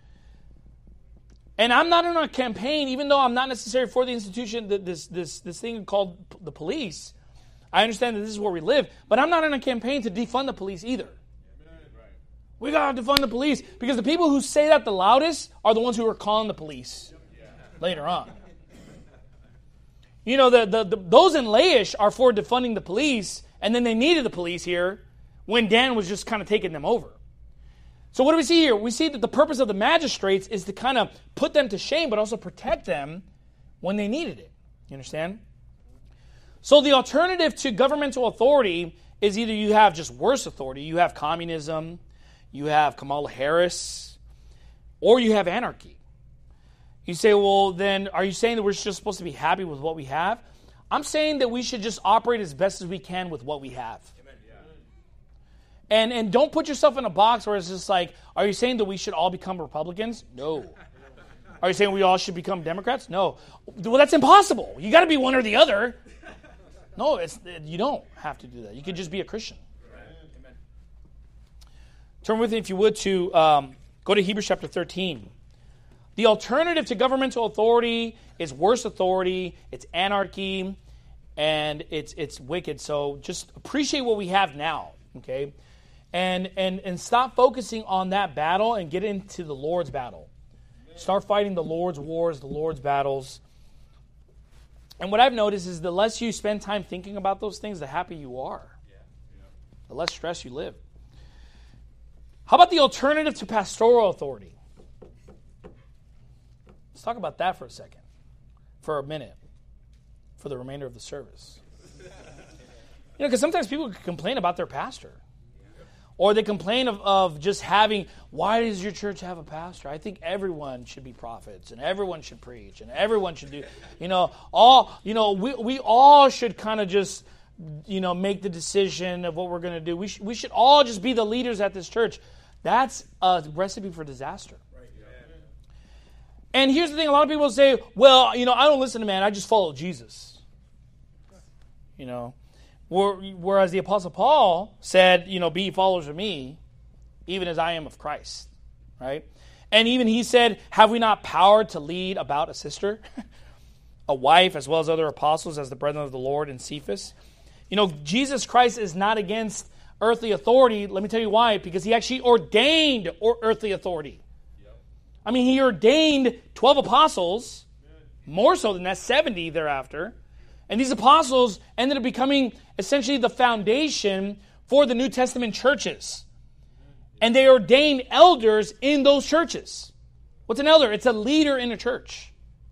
And I'm not in a campaign, even though I'm not necessarily for the institution, this thing called the police. I understand that this is where we live, but I'm not in a campaign to defund the police either. We got to defund the police because the people who say that the loudest are the ones who are calling the police later on. Those in Laish are for defunding the police, and then they needed the police here when Dan was just kind of taking them over. So what do we see here? We see that the purpose of the magistrates is to kind of put them to shame, but also protect them when they needed it. You understand? So the alternative to governmental authority is either you have just worse authority, you have communism, you have Kamala Harris, or you have anarchy. You say, well, then are you saying that we're just supposed to be happy with what we have? I'm saying that we should just operate as best as we can with what we have. And don't put yourself in a box where it's just like, are you saying that we should all become Republicans? No. Are you saying we all should become Democrats? No. Well, that's impossible. You got to be one or the other. No, you don't have to do that. You could just be a Christian. Turn with me, if you would, to go to Hebrews chapter 13. The alternative to governmental authority is worse authority, it's anarchy, and it's wicked. So just appreciate what we have now, okay? And stop focusing on that battle and get into the Lord's battle. Start fighting the Lord's wars, the Lord's battles. And what I've noticed is the less you spend time thinking about those things, the happier you are. The less stress you live. How about the alternative to pastoral authority? Let's talk about that for a second, for a minute, for the remainder of the service. Because sometimes people complain about their pastor. Or they complain of just having, why does your church have a pastor? I think everyone should be prophets, and everyone should preach, and everyone should do, we all should kind of just, make the decision of what we're going to do. We should all just be the leaders at this church. That's a recipe for disaster. And here's the thing, a lot of people say, well, I don't listen to man, I just follow Jesus. Whereas the Apostle Paul said, be ye followers of me, even as I am of Christ. Right? And even he said, have we not power to lead about a sister, a wife, as well as other apostles, as the brethren of the Lord and Cephas? Jesus Christ is not against earthly authority. Let me tell you why. Because he actually ordained earthly authority. He ordained 12 apostles, more so than that, 70 thereafter. And these apostles ended up becoming essentially the foundation for the New Testament churches. And they ordained elders in those churches. What's an elder? It's a leader in a church.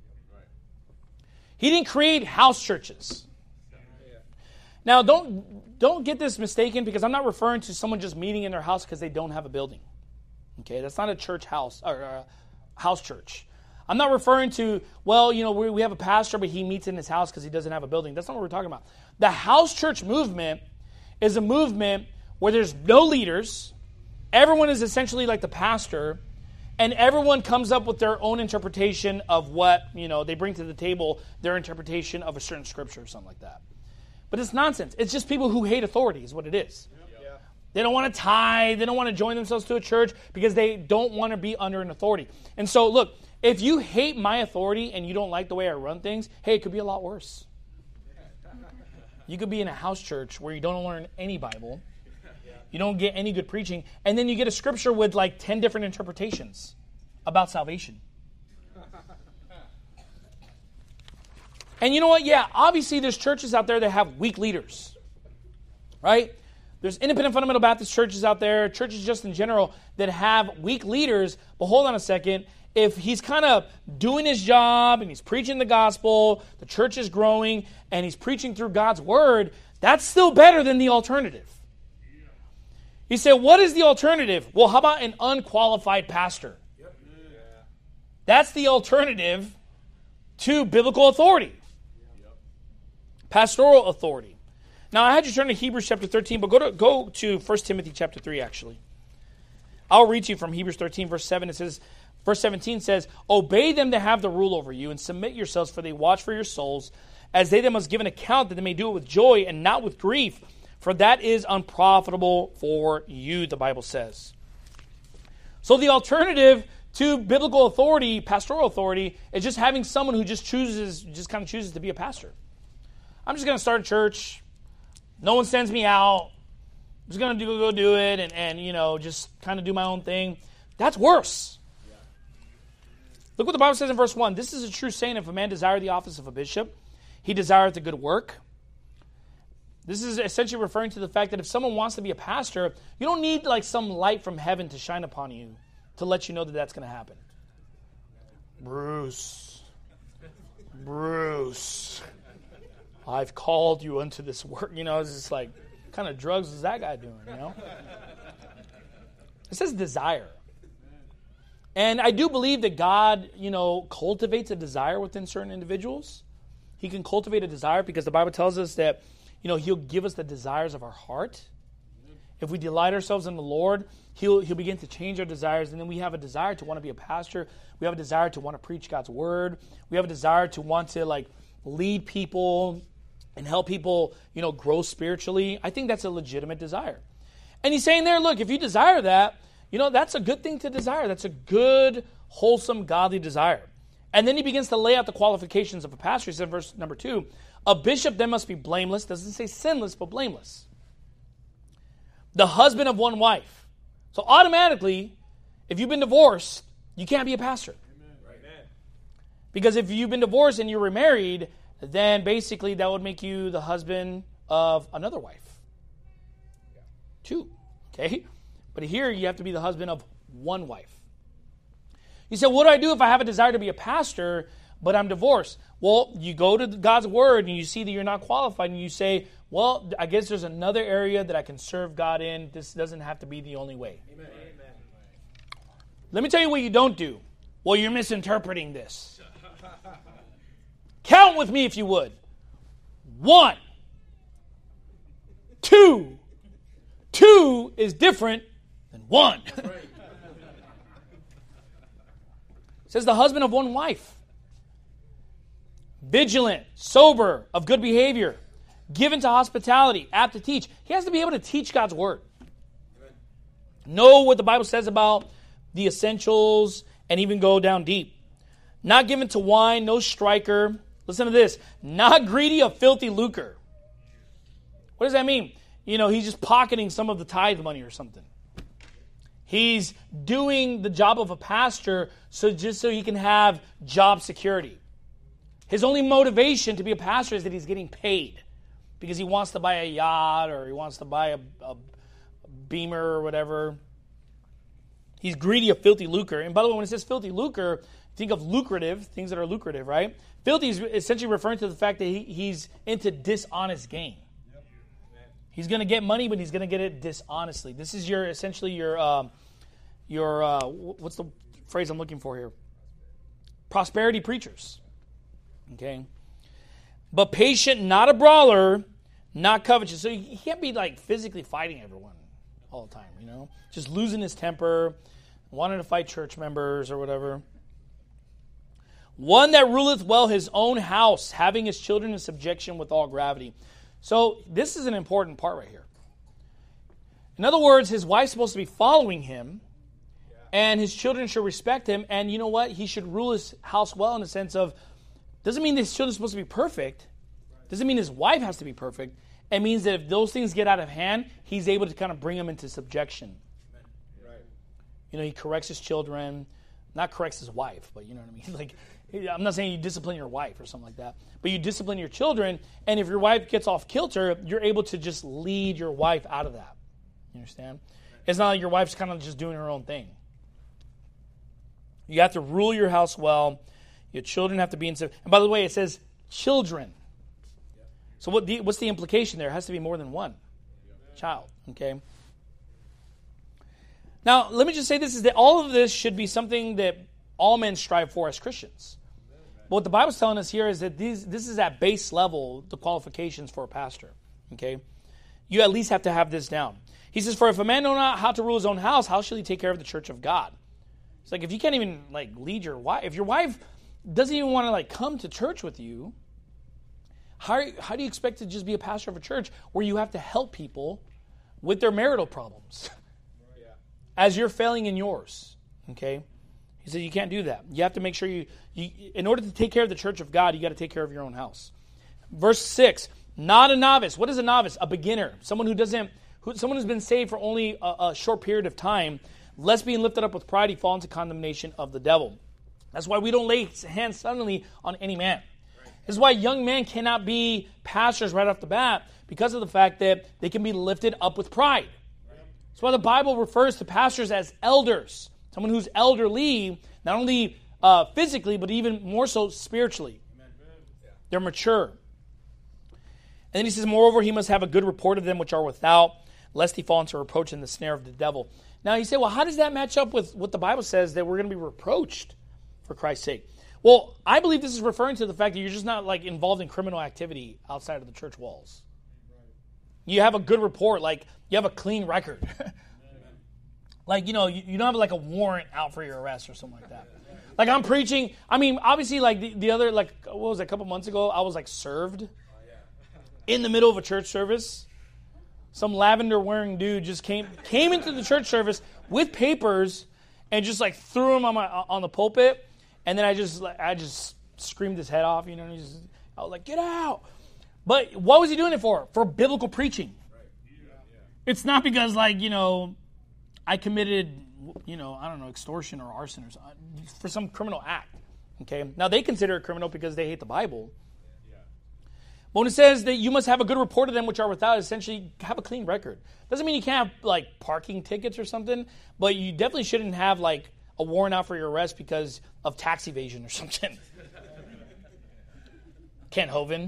He didn't create house churches. Now, don't get this mistaken, because I'm not referring to someone just meeting in their house because they don't have a building. Okay, that's not a church house or a house church. I'm not referring to, we have a pastor, but he meets in his house because he doesn't have a building. That's not what we're talking about. The house church movement is a movement where there's no leaders. Everyone is essentially like the pastor, and everyone comes up with their own interpretation of what, they bring to the table, their interpretation of a certain scripture or something like that. But it's nonsense. It's just people who hate authority is what it is. They don't want to tithe. They don't want to join themselves to a church because they don't want to be under an authority. And so, look, if you hate my authority and you don't like the way I run things, hey, it could be a lot worse. You could be in a house church where you don't learn any Bible. You don't get any good preaching. And then you get a scripture with like 10 different interpretations about salvation. And you know what? Yeah, obviously there's churches out there that have weak leaders. Right? There's independent fundamental Baptist churches out there, churches just in general, that have weak leaders. But hold on a second. If he's kind of doing his job and he's preaching the gospel, the church is growing, and he's preaching through God's word, that's still better than the alternative. You say, what is the alternative? Well, how about an unqualified pastor? That's the alternative to biblical authority. Pastoral authority. Now, I had you turn to Hebrews chapter 13, but go to 1 Timothy chapter 3, actually. I'll read to you from Hebrews 13, verse 7. It says, verse 17 says, obey them that have the rule over you, and submit yourselves, for they watch for your souls, as they that must give an account, that they may do it with joy and not with grief, for that is unprofitable for you, the Bible says. So the alternative to biblical authority, pastoral authority, is just having someone who just kind of chooses to be a pastor. I'm just going to start a church. No one sends me out. I'm just going to go do it and just kind of do my own thing. That's worse. Yeah. Look what the Bible says in verse 1. This is a true saying, if a man desire the office of a bishop, he desireth a good work. This is essentially referring to the fact that if someone wants to be a pastor, you don't need like some light from heaven to shine upon you to let you know that that's going to happen. Bruce, I've called you unto this work. It's just like, what kind of drugs is that guy doing, It says desire. And I do believe that God, cultivates a desire within certain individuals. He can cultivate a desire because the Bible tells us that, He'll give us the desires of our heart. If we delight ourselves in the Lord, He'll begin to change our desires, and then we have a desire to want to be a pastor. We have a desire to want to preach God's word. We have a desire to want to lead people and help people, grow spiritually. I think that's a legitimate desire. And he's saying there, look, if you desire that, that's a good thing to desire. That's a good, wholesome, godly desire. And then he begins to lay out the qualifications of a pastor. He said in verse number 2, a bishop then must be blameless. Doesn't say sinless, but blameless. The husband of one wife. So automatically, if you've been divorced, you can't be a pastor. Amen. Because if you've been divorced and you're remarried, then basically that would make you the husband of another wife. 2. Okay? But here you have to be the husband of one wife. You say, what do I do if I have a desire to be a pastor, but I'm divorced? Well, you go to God's word and you see that you're not qualified, and you say, well, I guess there's another area that I can serve God in. This doesn't have to be the only way. Amen. Let me tell you what you don't do. Well, you're misinterpreting this. Count with me if you would. 1. 2. 2 is different than one. It says the husband of one wife. Vigilant, sober, of good behavior, given to hospitality, apt to teach. He has to be able to teach God's word. Know what the Bible says about the essentials and even go down deep. Not given to wine, no striker. Listen to this. Not greedy of filthy lucre. What does that mean? He's just pocketing some of the tithe money or something. He's doing the job of a pastor just so he can have job security. His only motivation to be a pastor is that he's getting paid because he wants to buy a yacht or he wants to buy a Beamer or whatever. He's greedy of filthy lucre. And by the way, when it says filthy lucre, think of lucrative, things that are lucrative, right? Filthy is essentially referring to the fact that he's into dishonest gain. He's going to get money, but he's going to get it dishonestly. This is essentially your what's the phrase I'm looking for here? Prosperity preachers. Okay? But patient, not a brawler, not covetous. So he can't be like physically fighting everyone all the time, Just losing his temper, wanting to fight church members or whatever. One that ruleth well his own house, having his children in subjection with all gravity. So this is an important part right here. In other words, his wife's supposed to be following him, and his children should respect him, and you know what? He should rule his house well in the sense of, doesn't mean his children are supposed to be perfect. Doesn't mean his wife has to be perfect. It means that if those things get out of hand, he's able to kind of bring them into subjection. He corrects his children, not corrects his wife, but you know what I mean? Like, I'm not saying you discipline your wife or something like that, but you discipline your children, and if your wife gets off kilter, you're able to just lead your wife out of that. You understand? It's not like your wife's kind of just doing her own thing. You have to rule your house well. Your children have to be in. And by the way, it says children. So what's the implication there? It has to be more than one child. Okay. Now, let me just say this, is that all of this should be something that all men strive for as Christians. But what the Bible's telling us here is that this is at base level, the qualifications for a pastor. Okay? You at least have to have this down. He says, for if a man know not how to rule his own house, how shall he take care of the church of God? It's like, if you can't even lead your wife, if your wife doesn't even want to come to church with you, how do you expect to just be a pastor of a church where you have to help people with their marital problems as you're failing in yours? Okay? He said you can't do that. You have to make sure you in order to take care of the church of God, you got to take care of your own house. Verse 6, not a novice. What is a novice? A beginner. Someone who's been saved for only a short period of time, lest being lifted up with pride, he fall into condemnation of the devil. That's why we don't lay hands suddenly on any man. This is why young men cannot be pastors right off the bat, because of the fact that they can be lifted up with pride. That's why the Bible refers to pastors as elders. Someone who's elderly, not only physically, but even more so spiritually. They're mature. And then he says, moreover, he must have a good report of them which are without, lest he fall into reproach in the snare of the devil. Now you say, well, how does that match up with what the Bible says that we're going to be reproached for Christ's sake? Well, I believe this is referring to the fact that you're just not involved in criminal activity outside of the church walls. You have a good report, you have a clean record. You don't have a warrant out for your arrest or something like that. I'm preaching, obviously the other, what was it, a couple months ago, I was served in the middle of a church service. Some lavender-wearing dude just came into the church service with papers and just threw them on the pulpit. And then I just screamed his head off, I was like, get out. But what was he doing it for? For biblical preaching. It's not because, I committed, extortion or arson or something, for some criminal act. Okay? Now, they consider it criminal because they hate the Bible. But when it says that you must have a good report of them which are without, essentially have a clean record. Doesn't mean you can't have, parking tickets or something, but you definitely shouldn't have, a warrant out for your arrest because of tax evasion or something. Kent Hovind,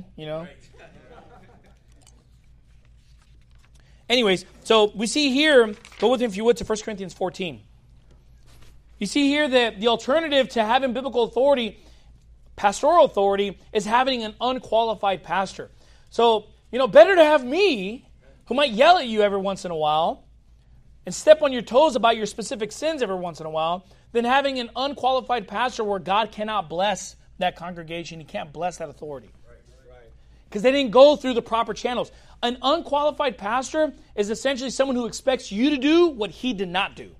Anyways, so we see here, go with me if you would to 1 Corinthians 14. You see here that the alternative to having biblical authority, pastoral authority, is having an unqualified pastor. So, better to have me, who might yell at you every once in a while, and step on your toes about your specific sins every once in a while than having an unqualified pastor where God cannot bless that congregation. He can't bless that authority. Because they didn't go through the proper channels. An unqualified pastor is essentially someone who expects you to do what he did not do.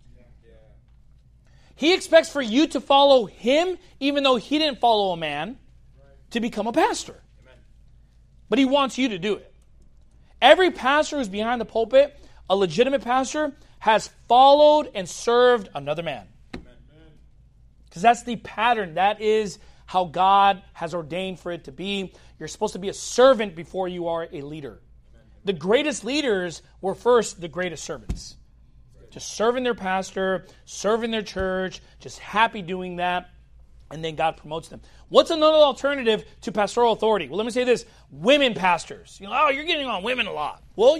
He expects for you to follow him, even though he didn't follow a man, to become a pastor. But he wants you to do it. Every pastor who's behind the pulpit, a legitimate pastor, has followed and served another man. Because that's the pattern. That is how God has ordained for it to be. You're supposed to be a servant before you are a leader. The greatest leaders were first the greatest servants. Just serving their pastor, serving their church, just happy doing that, and then God promotes them. What's another alternative to pastoral authority? Well, let me say this. Women pastors. Oh, you're getting on women a lot. Well,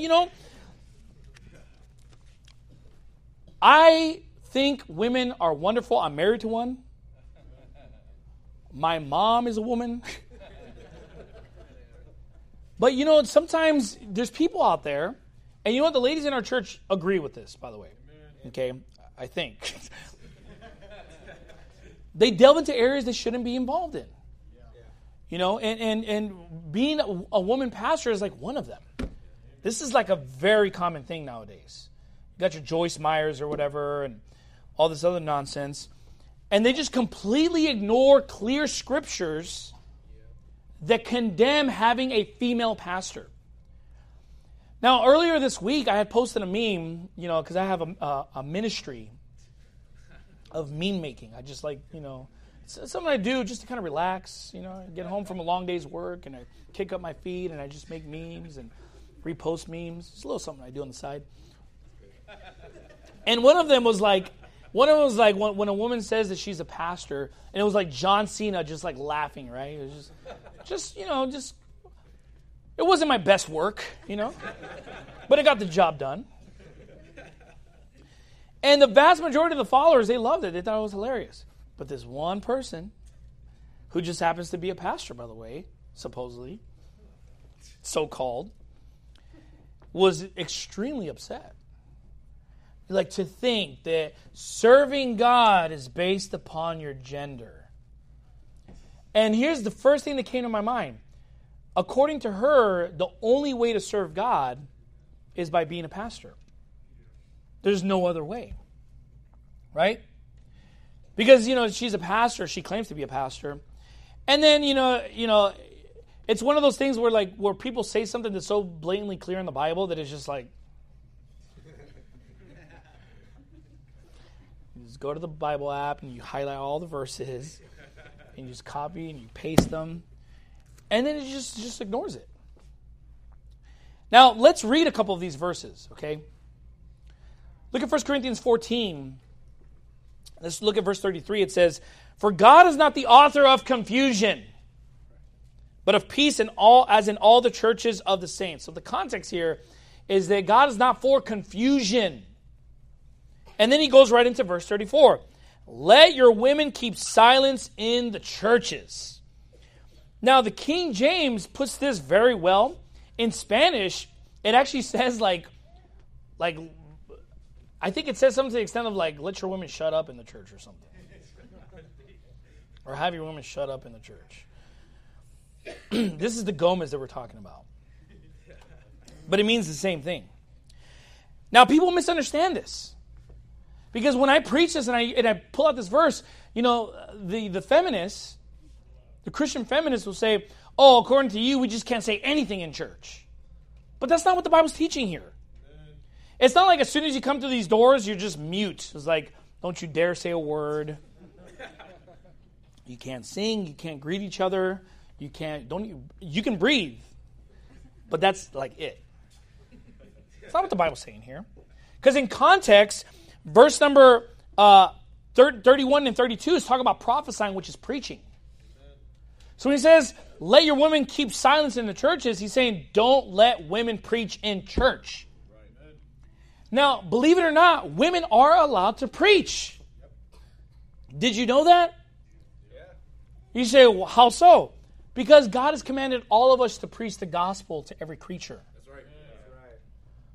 I think women are wonderful. I'm married to one. My mom is a woman. But sometimes there's people out there, and the ladies in our church agree with this, by the way. Okay, I think. They delve into areas they shouldn't be involved in. And being a woman pastor is like one of them. This is like a very common thing nowadays. You got your Joyce Myers or whatever and all this other nonsense. And they just completely ignore clear scriptures that condemn having a female pastor. Now, earlier this week, I had posted a meme, because I have a ministry of meme making. I just it's something I do just to kind of relax, I get home from a long day's work and I kick up my feet and I just make memes and repost memes. It's a little something I do on the side. And one of them was like when a woman says that she's a pastor, and it was like John Cena just like laughing, right? It was just it wasn't my best work, but it got the job done. And the vast majority of the followers, they loved it. They thought it was hilarious. But this one person, who just happens to be a pastor, by the way, supposedly, so-called, was extremely upset. Like, to think that serving God is based upon your gender. And here's the first thing that came to my mind. According to her, the only way to serve God is by being a pastor. There's no other way. Right? Because, she's a pastor. She claims to be a pastor. And then, it's one of those things where people say something that's so blatantly clear in the Bible that it's just like, you just go to the Bible app and you highlight all the verses and you just copy and you paste them. And then it just ignores it. Now, let's read a couple of these verses, okay? Look at 1 Corinthians 14. Let's look at verse 33. It says, "For God is not the author of confusion, but of peace as in all the churches of the saints." So the context here is that God is not for confusion. And then he goes right into verse 34. "Let your women keep silence in the churches." Now, the King James puts this very well. In Spanish, it actually says I think it says something to the extent of let your women shut up in the church or something. Or have your women shut up in the church. This is the Gomez that we're talking about. But it means the same thing. Now, people misunderstand this. Because when I preach this and I pull out this verse, the feminists, the Christian feminists will say, "Oh, according to you, we just can't say anything in church." But that's not what the Bible's teaching here. It's not like as soon as you come through these doors, you're just mute. It's like, don't you dare say a word. You can't sing. You can't greet each other. You can breathe. But that's like it. It's not what the Bible's saying here. Because in context, verse number 31 and 32 is talking about prophesying, which is preaching. So when he says, "Let your women keep silence in the churches," he's saying, don't let women preach in church. Now, believe it or not, women are allowed to preach. Did you know that? You say, well, how so? Because God has commanded all of us to preach the gospel to every creature.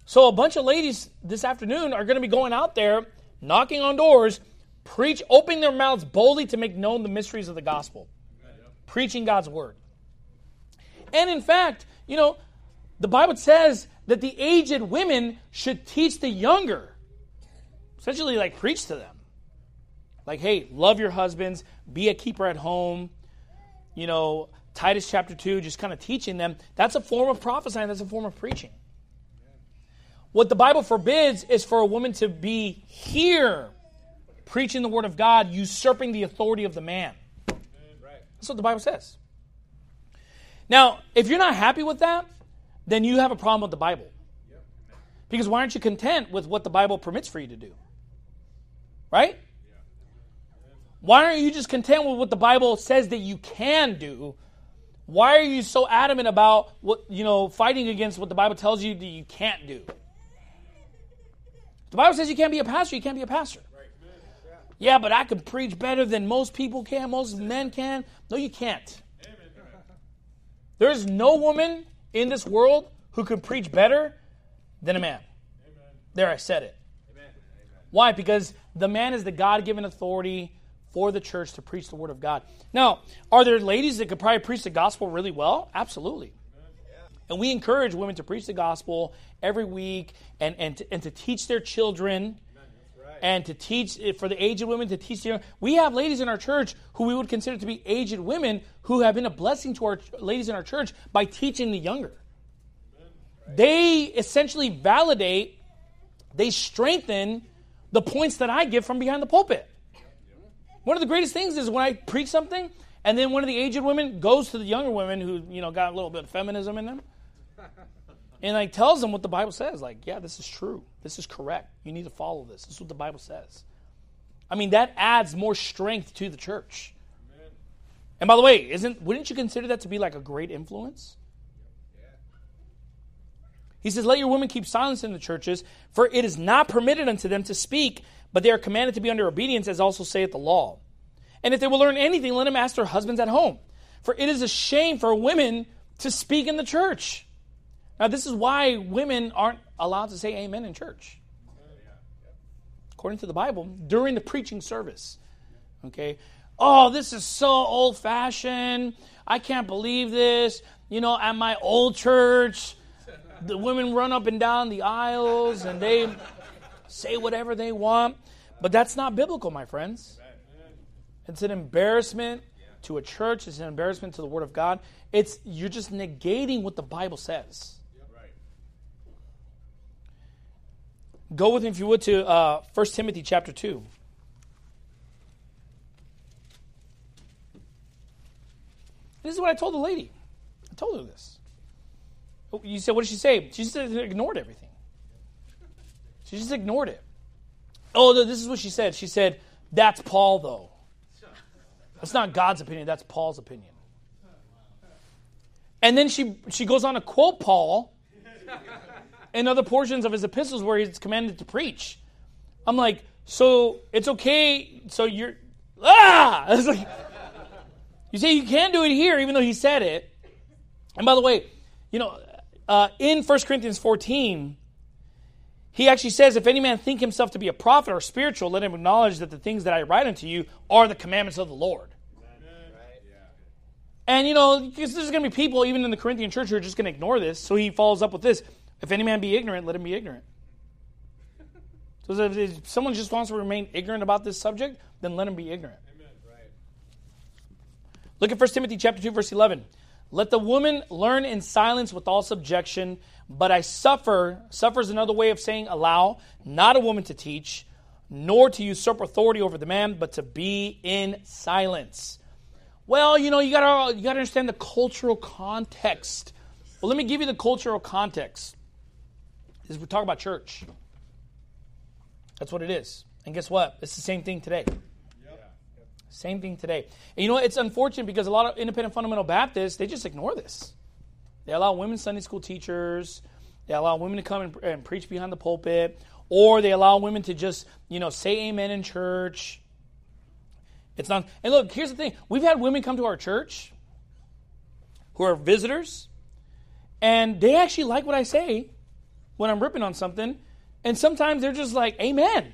So a bunch of ladies this afternoon are going to be going out there, knocking on doors, opening their mouths boldly to make known the mysteries of the gospel. Preaching God's word. And in fact, the Bible says that the aged women should teach the younger. Essentially, like, preach to them. Like, hey, love your husbands, be a keeper at home. Titus chapter 2, just kind of teaching them. That's a form of prophesying. That's a form of preaching. What the Bible forbids is for a woman to be here preaching the word of God, usurping the authority of the man. That's what the Bible says. Now, if you're not happy with that, then you have a problem with the Bible. Because why aren't you content with what the Bible permits for you to do? Right? Why aren't you just content with what the Bible says that you can do? Why are you so adamant about fighting against what the Bible tells you that you can't do? The Bible says you can't be a pastor, you can't be a pastor. Yeah, but I can preach better than most people can, most men can. No, you can't. There's no woman in this world who can preach better than a man. There, I said it. Why? Because the man is the God-given authority for the church to preach the word of God. Now, are there ladies that could probably preach the gospel really well? Absolutely. And we encourage women to preach the gospel every week and to teach their children and to teach, for the aged women to teach their... We have ladies in our church who we would consider to be aged women who have been a blessing to our ladies in our church by teaching the younger. They essentially validate, they strengthen the points that I give from behind the pulpit. One of the greatest things is when I preach something and then one of the aged women goes to the younger women who, got a little bit of feminism in them and tells them what the Bible says. Like, yeah, this is true. This is correct. You need to follow this. This is what the Bible says. I mean, that adds more strength to the church. Amen. And by the way, wouldn't you consider that to be like a great influence? He says, let your women keep silence in the churches, for it is not permitted unto them to speak, but they are commanded to be under obedience, as also saith the law. And if they will learn anything, let them ask their husbands at home. For it is a shame for women to speak in the church. Now, this is why women aren't allowed to say amen in church. According to the Bible, during the preaching service. Okay? Oh, this is so old-fashioned. I can't believe this. At my old church, the women run up and down the aisles and they say whatever they want. But that's not biblical, my friends. It's an embarrassment to a church. It's an embarrassment to the Word of God. You're just negating what the Bible says. Go with me, if you would, to 1 Timothy chapter 2. This is what I told the lady. I told her this. You said, what did she say? She just ignored everything. She just ignored it. Oh, this is what she said. She said, that's Paul, though. That's not God's opinion. That's Paul's opinion. And then she goes on to quote Paul in other portions of his epistles where he's commanded to preach. I'm like, so it's okay. So you're... It's like, you say you can't do it here, even though he said it. And by the way, in 1 Corinthians 14, he actually says, if any man think himself to be a prophet or spiritual, let him acknowledge that the things that I write unto you are the commandments of the Lord. And, because there's going to be people, even in the Corinthian church, who are just going to ignore this. So he follows up with this. If any man be ignorant, let him be ignorant. So if someone just wants to remain ignorant about this subject, then let him be ignorant. Amen. Right. Look at 1 Timothy chapter 2, verse 11. Let the woman learn in silence with all subjection, but I suffer is another way of saying allow, not a woman to teach, nor to usurp authority over the man, but to be in silence. Well, you gotta understand the cultural context. Well, let me give you the cultural context. We're talking about church. That's what it is. And guess what? It's the same thing today. Yep. Same thing today. And it's unfortunate because a lot of independent fundamental Baptists, they just ignore this. They allow women Sunday school teachers. They allow women to come and preach behind the pulpit. Or they allow women to just, say amen in church. It's not. And look, here's the thing. We've had women come to our church who are visitors. And they actually like what I say. when I'm ripping on something, and sometimes they're just like, amen.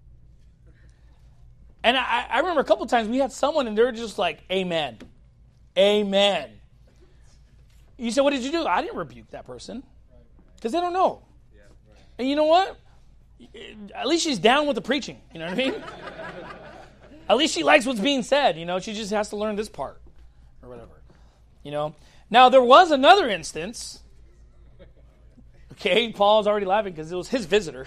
And I remember a couple times we had someone and they're just like, amen. Amen. You said, what did you do? I didn't rebuke that person. Because they don't know. And you know what? At least she's down with the preaching. You know what I mean? At least she likes what's being said. You know, she just has to learn this part or whatever. You know? Now, there was another instance. Okay, Paul's already laughing because it was his visitor.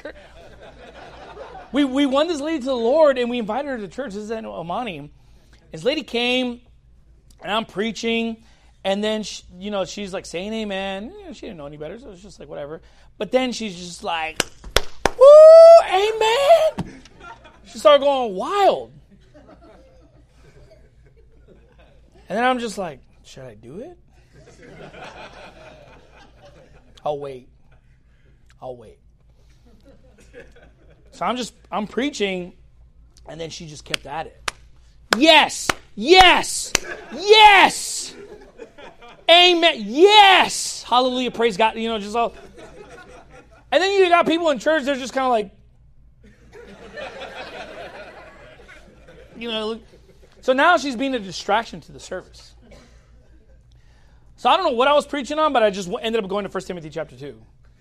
We won this lady to the Lord, and we invited her to church. This is at Omani. This lady came, and I'm preaching, and then she's like saying amen. You know, she didn't know any better, so it's just like whatever. But then she's just like, woo, amen. She started going wild. And then I'm just like, should I do it? I'll wait. So I'm preaching, and then she just kept at it. Yes, yes, yes. Amen. Yes. Hallelujah. Praise God. You know, just all. And then you got people in church, they're just kind of like, you know. So now she's being a distraction to the service. So I don't know what I was preaching on, but I just ended up going to 1 Timothy chapter 2.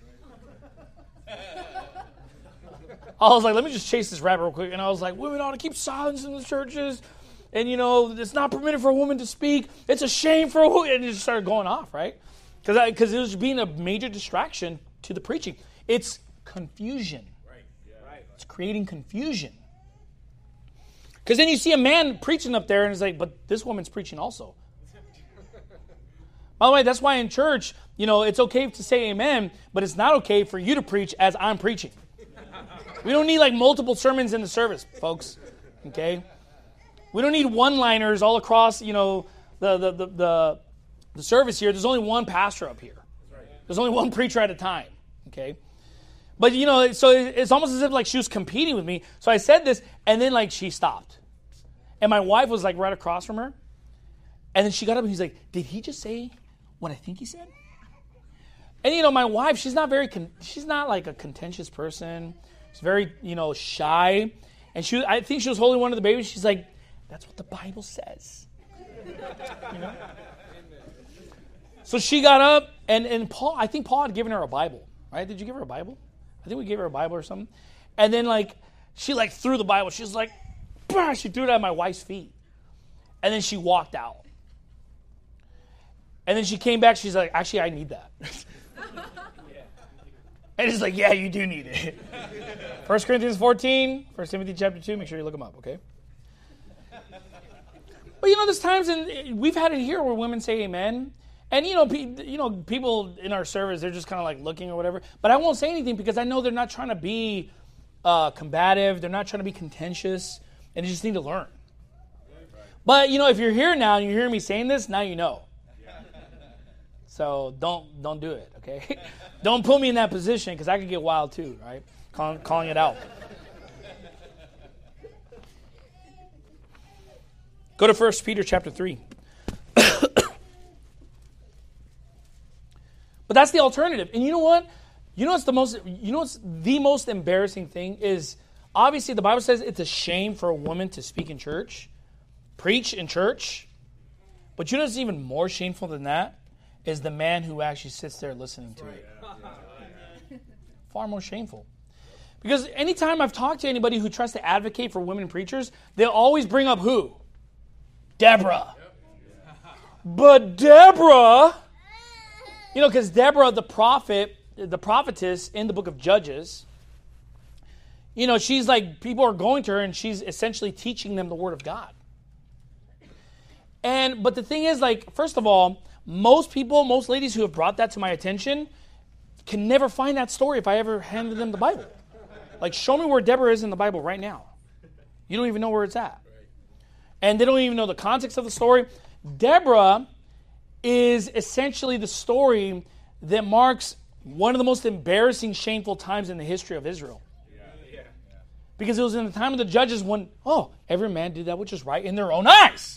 I was like, let me just chase this rabbit real quick. And I was like, women ought to keep silence in the churches. And, you know, it's not permitted for a woman to speak. It's a shame for a woman. And it just started going off, right? Because it was being a major distraction to the preaching. It's confusion. Right. Yeah. It's creating confusion. Because then you see a man preaching up there and it's like, but this woman's preaching also. By the way, that's why in church, you know, it's okay to say amen, but it's not okay for you to preach as I'm preaching. We don't need like multiple sermons in the service, folks. Okay? We don't need one-liners all across, you know, the service here. There's only one pastor up here. There's only one preacher at a time. Okay? But, you know, so it's almost as if like she was competing with me. So I said this, and then like she stopped. And my wife was like right across from her. And then she got up and he's like, did he just say what I think he said? And, you know, my wife, she's not like a contentious person. She's very, you know, shy. And I think she was holding one of the babies. She's like, that's what the Bible says. You know? So she got up, and Paul, I think Paul had given her a Bible, right? Did you give her a Bible? I think we gave her a Bible or something. And then, like, she, like, threw the Bible. She was like, bah! She threw it at my wife's feet. And then she walked out. And then she came back. She's like, actually, I need that. And it's like, yeah, you do need it. 1 Corinthians 14, 1 Timothy chapter 2. Make sure you look them up, okay? But, you know, there's times, and we've had it here where women say amen. And, you know, people in our service, they're just kind of like looking or whatever. But I won't say anything because I know they're not trying to be combative. They're not trying to be contentious. And they just need to learn. But, you know, if you're here now and you hear me saying this, now you know. So don't do it, okay? Don't put me in that position because I could get wild too, right? Calling it out. Go to 1 Peter chapter 3. But that's the alternative. And you know what? What's the most embarrassing thing is obviously the Bible says it's a shame for a woman to speak in church, preach in church. But you know what's even more shameful than that? Is the man who actually sits there listening to it. Far more shameful. Because anytime I've talked to anybody who tries to advocate for women preachers, they'll always bring up who? Deborah. But Deborah, you know, because Deborah, the prophetess in the book of Judges, you know, she's like, people are going to her and she's essentially teaching them the word of God. But the thing is, like, first of all, most ladies who have brought that to my attention can never find that story if I ever handed them the Bible. Like, show me where Deborah is in the Bible right now. You don't even know where it's at. And they don't even know the context of the story. Deborah is essentially the story that marks one of the most embarrassing, shameful times in the history of Israel. Because it was in the time of the judges when, every man did that which is right in their own eyes.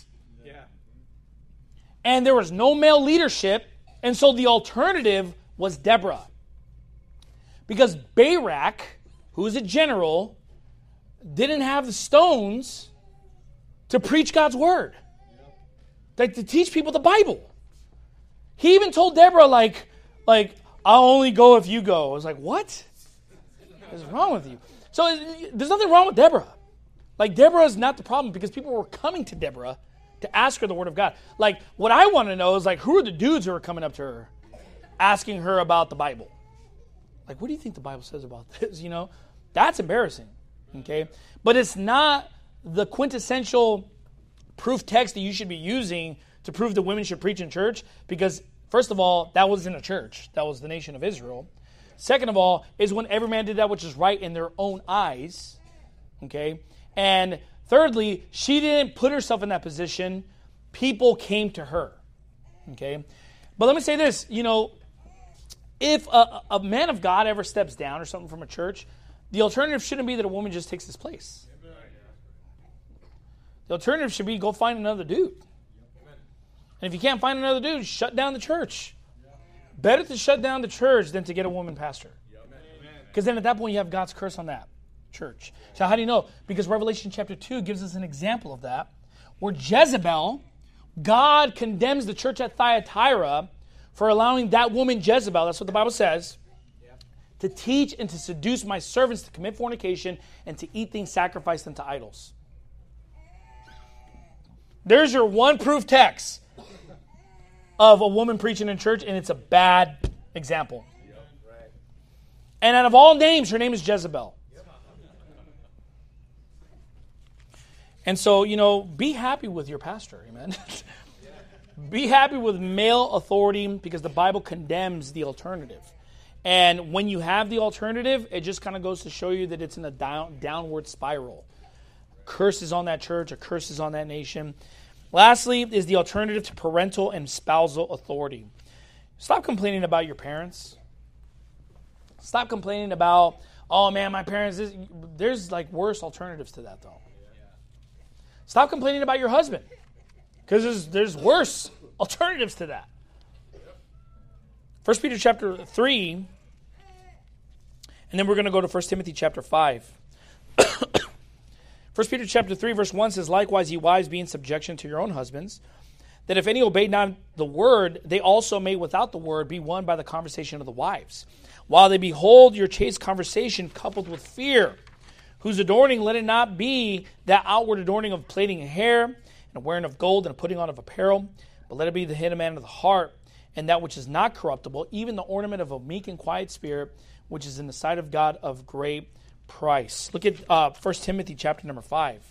And there was no male leadership, and so the alternative was Deborah. Because Barak, who was a general, didn't have the stones to preach God's word. Like to teach people the Bible. He even told Deborah, like, I'll only go if you go. I was like, what? What is wrong with you? So there's nothing wrong with Deborah. Like, Deborah is not the problem because people were coming to Deborah to ask her the word of God. Like, what I want to know is, like, who are the dudes who are coming up to her asking her about the Bible? Like, what do you think the Bible says about this? You know, that's embarrassing. Okay? But it's not the quintessential proof text that you should be using to prove that women should preach in church because, first of all, that wasn't a church. That was the nation of Israel. Second of all, is when every man did that which is right in their own eyes. Okay? And thirdly, she didn't put herself in that position. People came to her. Okay? But let me say this, you know, if a man of God ever steps down or something from a church, the alternative shouldn't be that a woman just takes his place. The alternative should be go find another dude. And if you can't find another dude, shut down the church. Better to shut down the church than to get a woman pastor. Because then at that point you have God's curse on that church. So how do you know? Because Revelation chapter 2 gives us an example of that, where Jezebel, God condemns the church at Thyatira for allowing that woman Jezebel, that's what the Bible says, to teach and to seduce my servants to commit fornication and to eat things sacrificed unto idols. There's your one proof text of a woman preaching in church, and it's a bad example. And out of all names, her name is Jezebel. And so, you know, be happy with your pastor, amen. Be happy with male authority because the Bible condemns the alternative. And when you have the alternative, it just kind of goes to show you that it's in a downward spiral. Curses on that church, or curses on that nation. Lastly is the alternative to parental and spousal authority. Stop complaining about your parents. Stop complaining about, oh man, my parents. There's like worse alternatives to that though. Stop complaining about your husband because there's worse alternatives to that. 1 Peter chapter 3, and then we're going to go to 1 Timothy chapter 5. 1 Peter chapter 3, verse 1 says, likewise, ye wives, be in subjection to your own husbands, that if any obey not the word, they also may without the word be won by the conversation of the wives, while they behold your chaste conversation coupled with fear, whose adorning let it not be that outward adorning of plaiting hair, and wearing of gold, and putting on of apparel, but let it be the hidden man of the heart, and that which is not corruptible, even the ornament of a meek and quiet spirit, which is in the sight of God of great price. Look at 1 Timothy chapter number 5.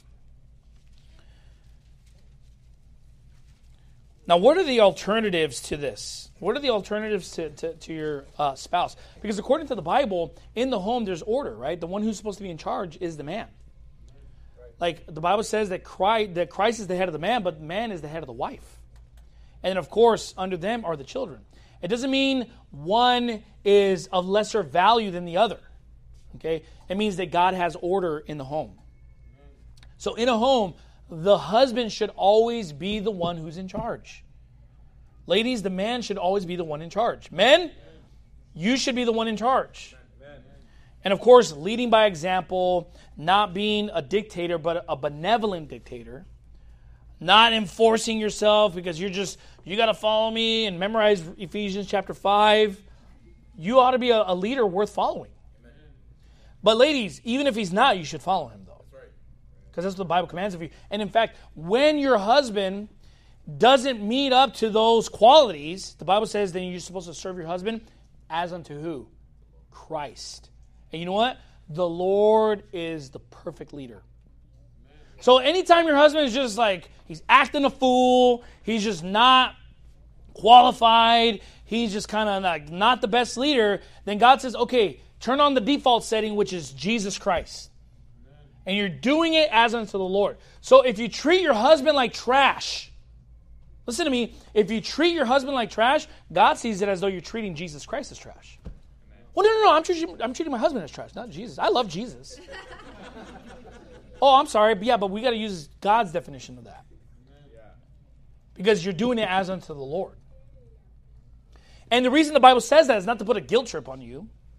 Now, what are the alternatives to this? What are the alternatives to your spouse? Because according to the Bible, in the home there's order, right? The one who's supposed to be in charge is the man. Like the Bible says that Christ is the head of the man, but man is the head of the wife. And then, of course, under them are the children. It doesn't mean one is of lesser value than the other. Okay? It means that God has order in the home. So in a home, the husband should always be the one who's in charge. Ladies, the man should always be the one in charge. Men, you should be the one in charge. And of course, leading by example, not being a dictator, but a benevolent dictator. Not enforcing yourself because you got to follow me and memorize Ephesians chapter 5. You ought to be a leader worth following. But ladies, even if he's not, you should follow him though. Because that's what the Bible commands of you. And in fact, when your husband doesn't meet up to those qualities, the Bible says then you're supposed to serve your husband as unto who? Christ. And you know what? The Lord is the perfect leader. So anytime your husband is just like, he's acting a fool, he's just not qualified, he's just kind of like not the best leader, then God says, okay, turn on the default setting, which is Jesus Christ. And you're doing it as unto the Lord. So if you treat your husband like trash, listen to me, if you treat your husband like trash, God sees it as though you're treating Jesus Christ as trash. Well, no, I'm treating my husband as trash, not Jesus. I love Jesus. Oh, I'm sorry, but we got to use God's definition of that. Because you're doing it as unto the Lord. And the reason the Bible says that is not to put a guilt trip on you.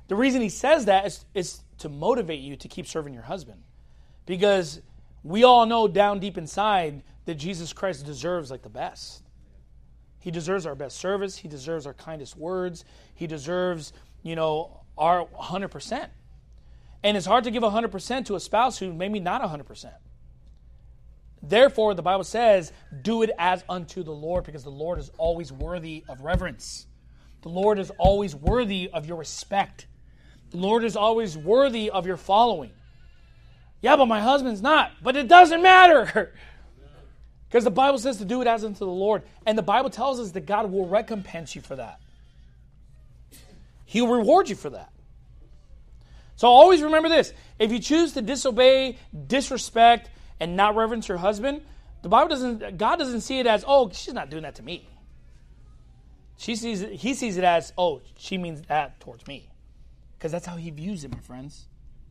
The reason he says that is to motivate you to keep serving your husband. Because we all know down deep inside that Jesus Christ deserves like the best. He deserves our best service. He deserves our kindest words. He deserves, our 100%. And it's hard to give 100% to a spouse who maybe not 100%. Therefore, the Bible says, do it as unto the Lord, because the Lord is always worthy of reverence. The Lord is always worthy of your respect. The Lord is always worthy of your following. Yeah, but my husband's not. But it doesn't matter. Because the Bible says to do it as unto the Lord. And the Bible tells us that God will recompense you for that. He'll reward you for that. So always remember this. If you choose to disobey, disrespect, and not reverence your husband, God doesn't see it as, oh, she's not doing that to me. He sees it as, oh, she means that towards me. Because that's how he views it, my friends.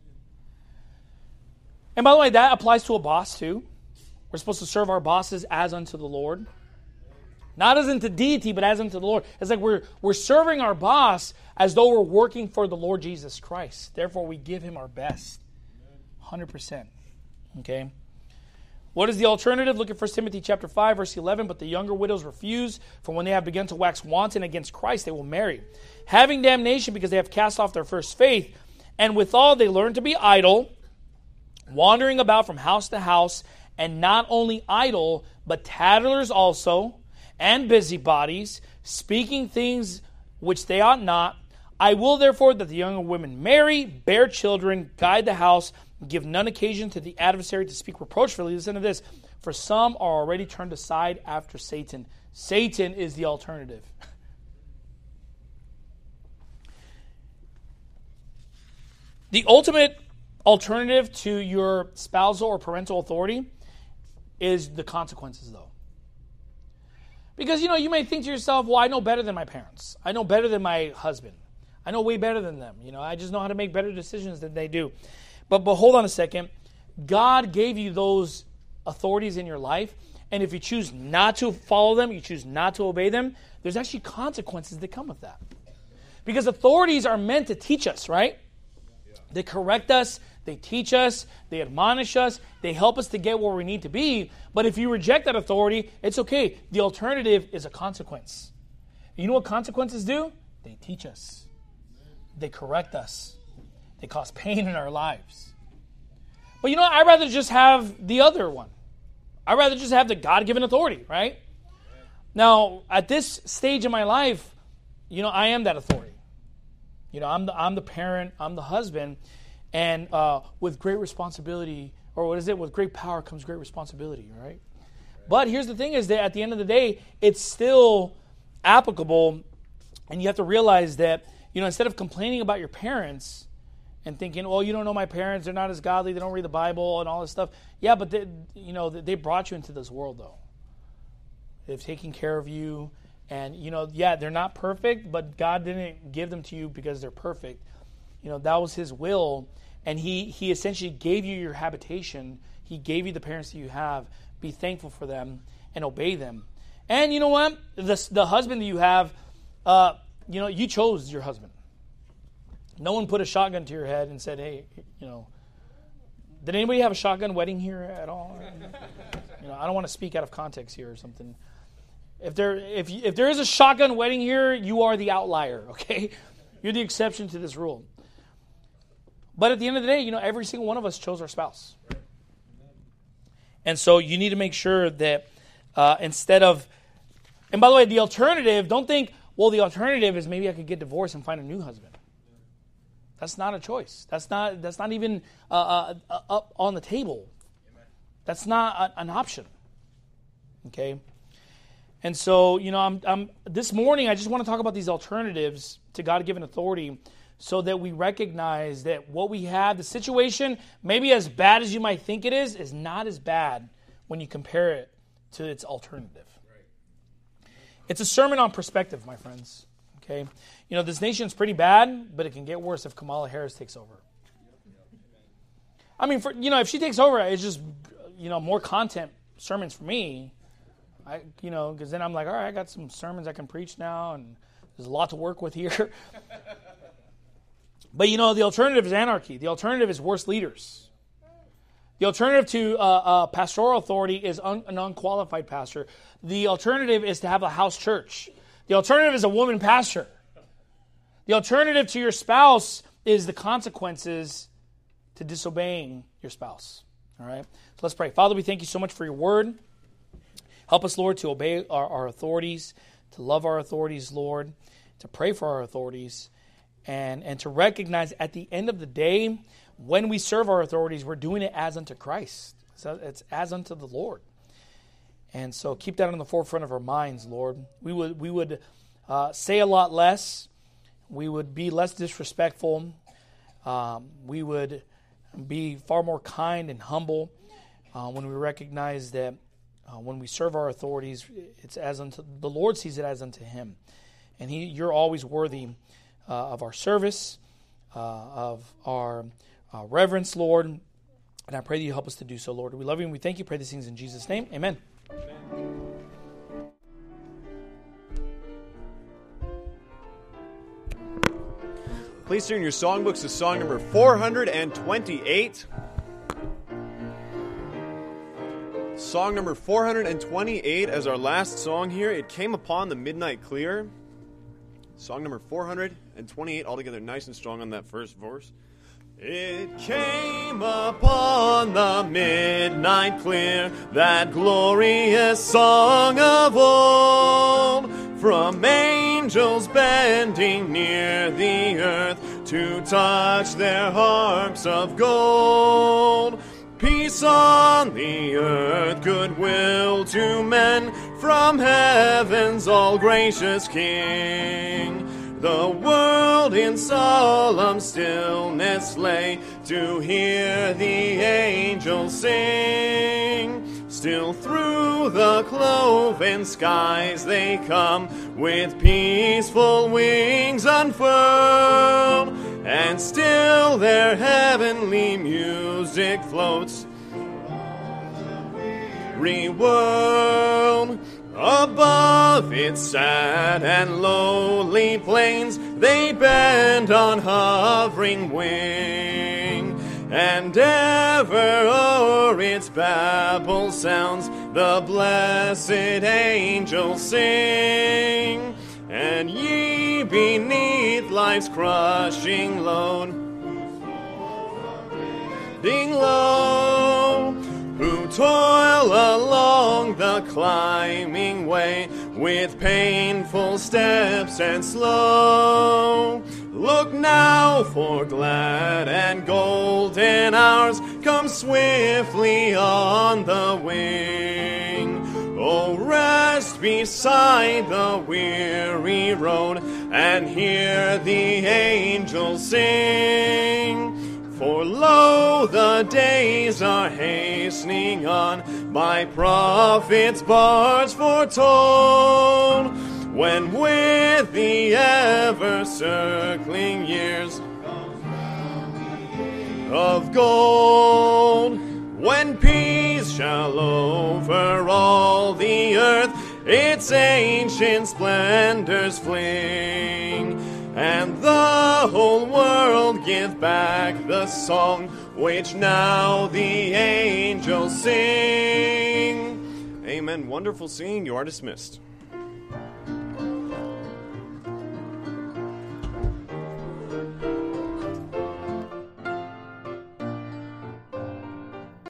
And by the way, that applies to a boss too. We're supposed to serve our bosses as unto the Lord. Not as unto deity, but as unto the Lord. It's like we're serving our boss as though we're working for the Lord Jesus Christ. Therefore, we give him our best. 100%. Okay? What is the alternative? Look at 1 Timothy chapter 5, verse 11. But the younger widows refuse, for when they have begun to wax wanton against Christ, they will marry, having damnation because they have cast off their first faith. And withal they learn to be idle, wandering about from house to house, and not only idle, but tattlers also, and busybodies, speaking things which they ought not. I will therefore that the younger women marry, bear children, guide the house, give none occasion to the adversary to speak reproachfully. Listen to this. For some are already turned aside after Satan. Satan is the alternative. The ultimate alternative to your spousal or parental authority is the consequences, though. Because, you may think to yourself, well, I know better than my parents. I know better than my husband. I know way better than them. I just know how to make better decisions than they do. But hold on a second. God gave you those authorities in your life, and if you choose not to follow them, you choose not to obey them, there's actually consequences that come with that. Because authorities are meant to teach us, right? They correct us, they teach us, they admonish us, they help us to get where we need to be. But if you reject that authority, it's okay. The alternative is a consequence. You know what consequences do? They teach us. They correct us. They cause pain in our lives. But I'd rather just have the other one. I'd rather just have the God-given authority, right? Now, at this stage in my life, I am that authority. I'm the parent, I'm the husband, and with great responsibility, or what is it? With great power comes great responsibility, right? But here's the thing is that at the end of the day, it's still applicable, and you have to realize that, instead of complaining about your parents and thinking, well, you don't know my parents, they're not as godly, they don't read the Bible and all this stuff. Yeah, but they brought you into this world, though. They've taken care of you. And, they're not perfect, but God didn't give them to you because they're perfect. That was his will. And he essentially gave you your habitation. He gave you the parents that you have. Be thankful for them and obey them. And you know what? The husband that you have, you chose your husband. No one put a shotgun to your head and said, hey, did anybody have a shotgun wedding here at all? I don't want to speak out of context here or something. If there is a shotgun wedding here, you are the outlier, okay? You're the exception to this rule. But at the end of the day, every single one of us chose our spouse. And so you need to make sure that instead of... And by the way, the alternative, don't think, well, the alternative is maybe I could get divorced and find a new husband. That's not a choice. That's not even up on the table. That's not an option. Okay? And so, I'm this morning I just want to talk about these alternatives to God-given authority so that we recognize that what we have, the situation, maybe as bad as you might think it is not as bad when you compare it to its alternative. It's a sermon on perspective, my friends. Okay? This nation's pretty bad, but it can get worse if Kamala Harris takes over. I mean, if she takes over, it's just, more content sermons for me. Because then I'm like, all right, I got some sermons I can preach now, and there's a lot to work with here. But the alternative is anarchy. The alternative is worse leaders. The alternative to pastoral authority is an unqualified pastor. The alternative is to have a house church. The alternative is a woman pastor. The alternative to your spouse is the consequences to disobeying your spouse. All right? So let's pray. Father, we thank you so much for your word. Help us, Lord, to obey our authorities, to love our authorities, Lord, to pray for our authorities, and to recognize at the end of the day, when we serve our authorities, we're doing it as unto Christ. So it's as unto the Lord. And so keep that on the forefront of our minds, Lord. We would say a lot less. We would be less disrespectful. We would be far more kind and humble when we recognize that when we serve our authorities, it's as unto the Lord sees it as unto Him, and you're always worthy of our service, of our reverence, Lord. And I pray that you help us to do so, Lord. We love you and we thank you. Pray these things in Jesus' name. Amen. Please turn your songbooks to song number 428. Song number 428 as our last song here. It came upon the midnight clear. Song number 428, altogether nice and strong on that first verse. It came upon the midnight clear, that glorious song of old, from angels bending near the earth to touch their harps of gold. Peace on the earth, goodwill to men, from heaven's all-gracious King. The world in solemn stillness lay to hear the angels sing. Still through the cloven skies they come, with peaceful wings unfurled, and still their heavenly music floats weary world. Above its sad and lowly plains they bend on hovering wing, and ever o'er its babel sounds the blessed angels sing. And ye beneath life's crushing load, ding low, who toil along the climbing way with painful steps and slow, look now, for glad and golden hours come swiftly on the wing. Oh, rest beside the weary road and hear the angels sing. For lo, the days are hastening on, by prophets' bards foretold, when with the ever-circling years of gold, when peace shall over all the earth its ancient splendors fling, and the whole world give back the song which now the angels sing. Amen. Wonderful singing. You are dismissed.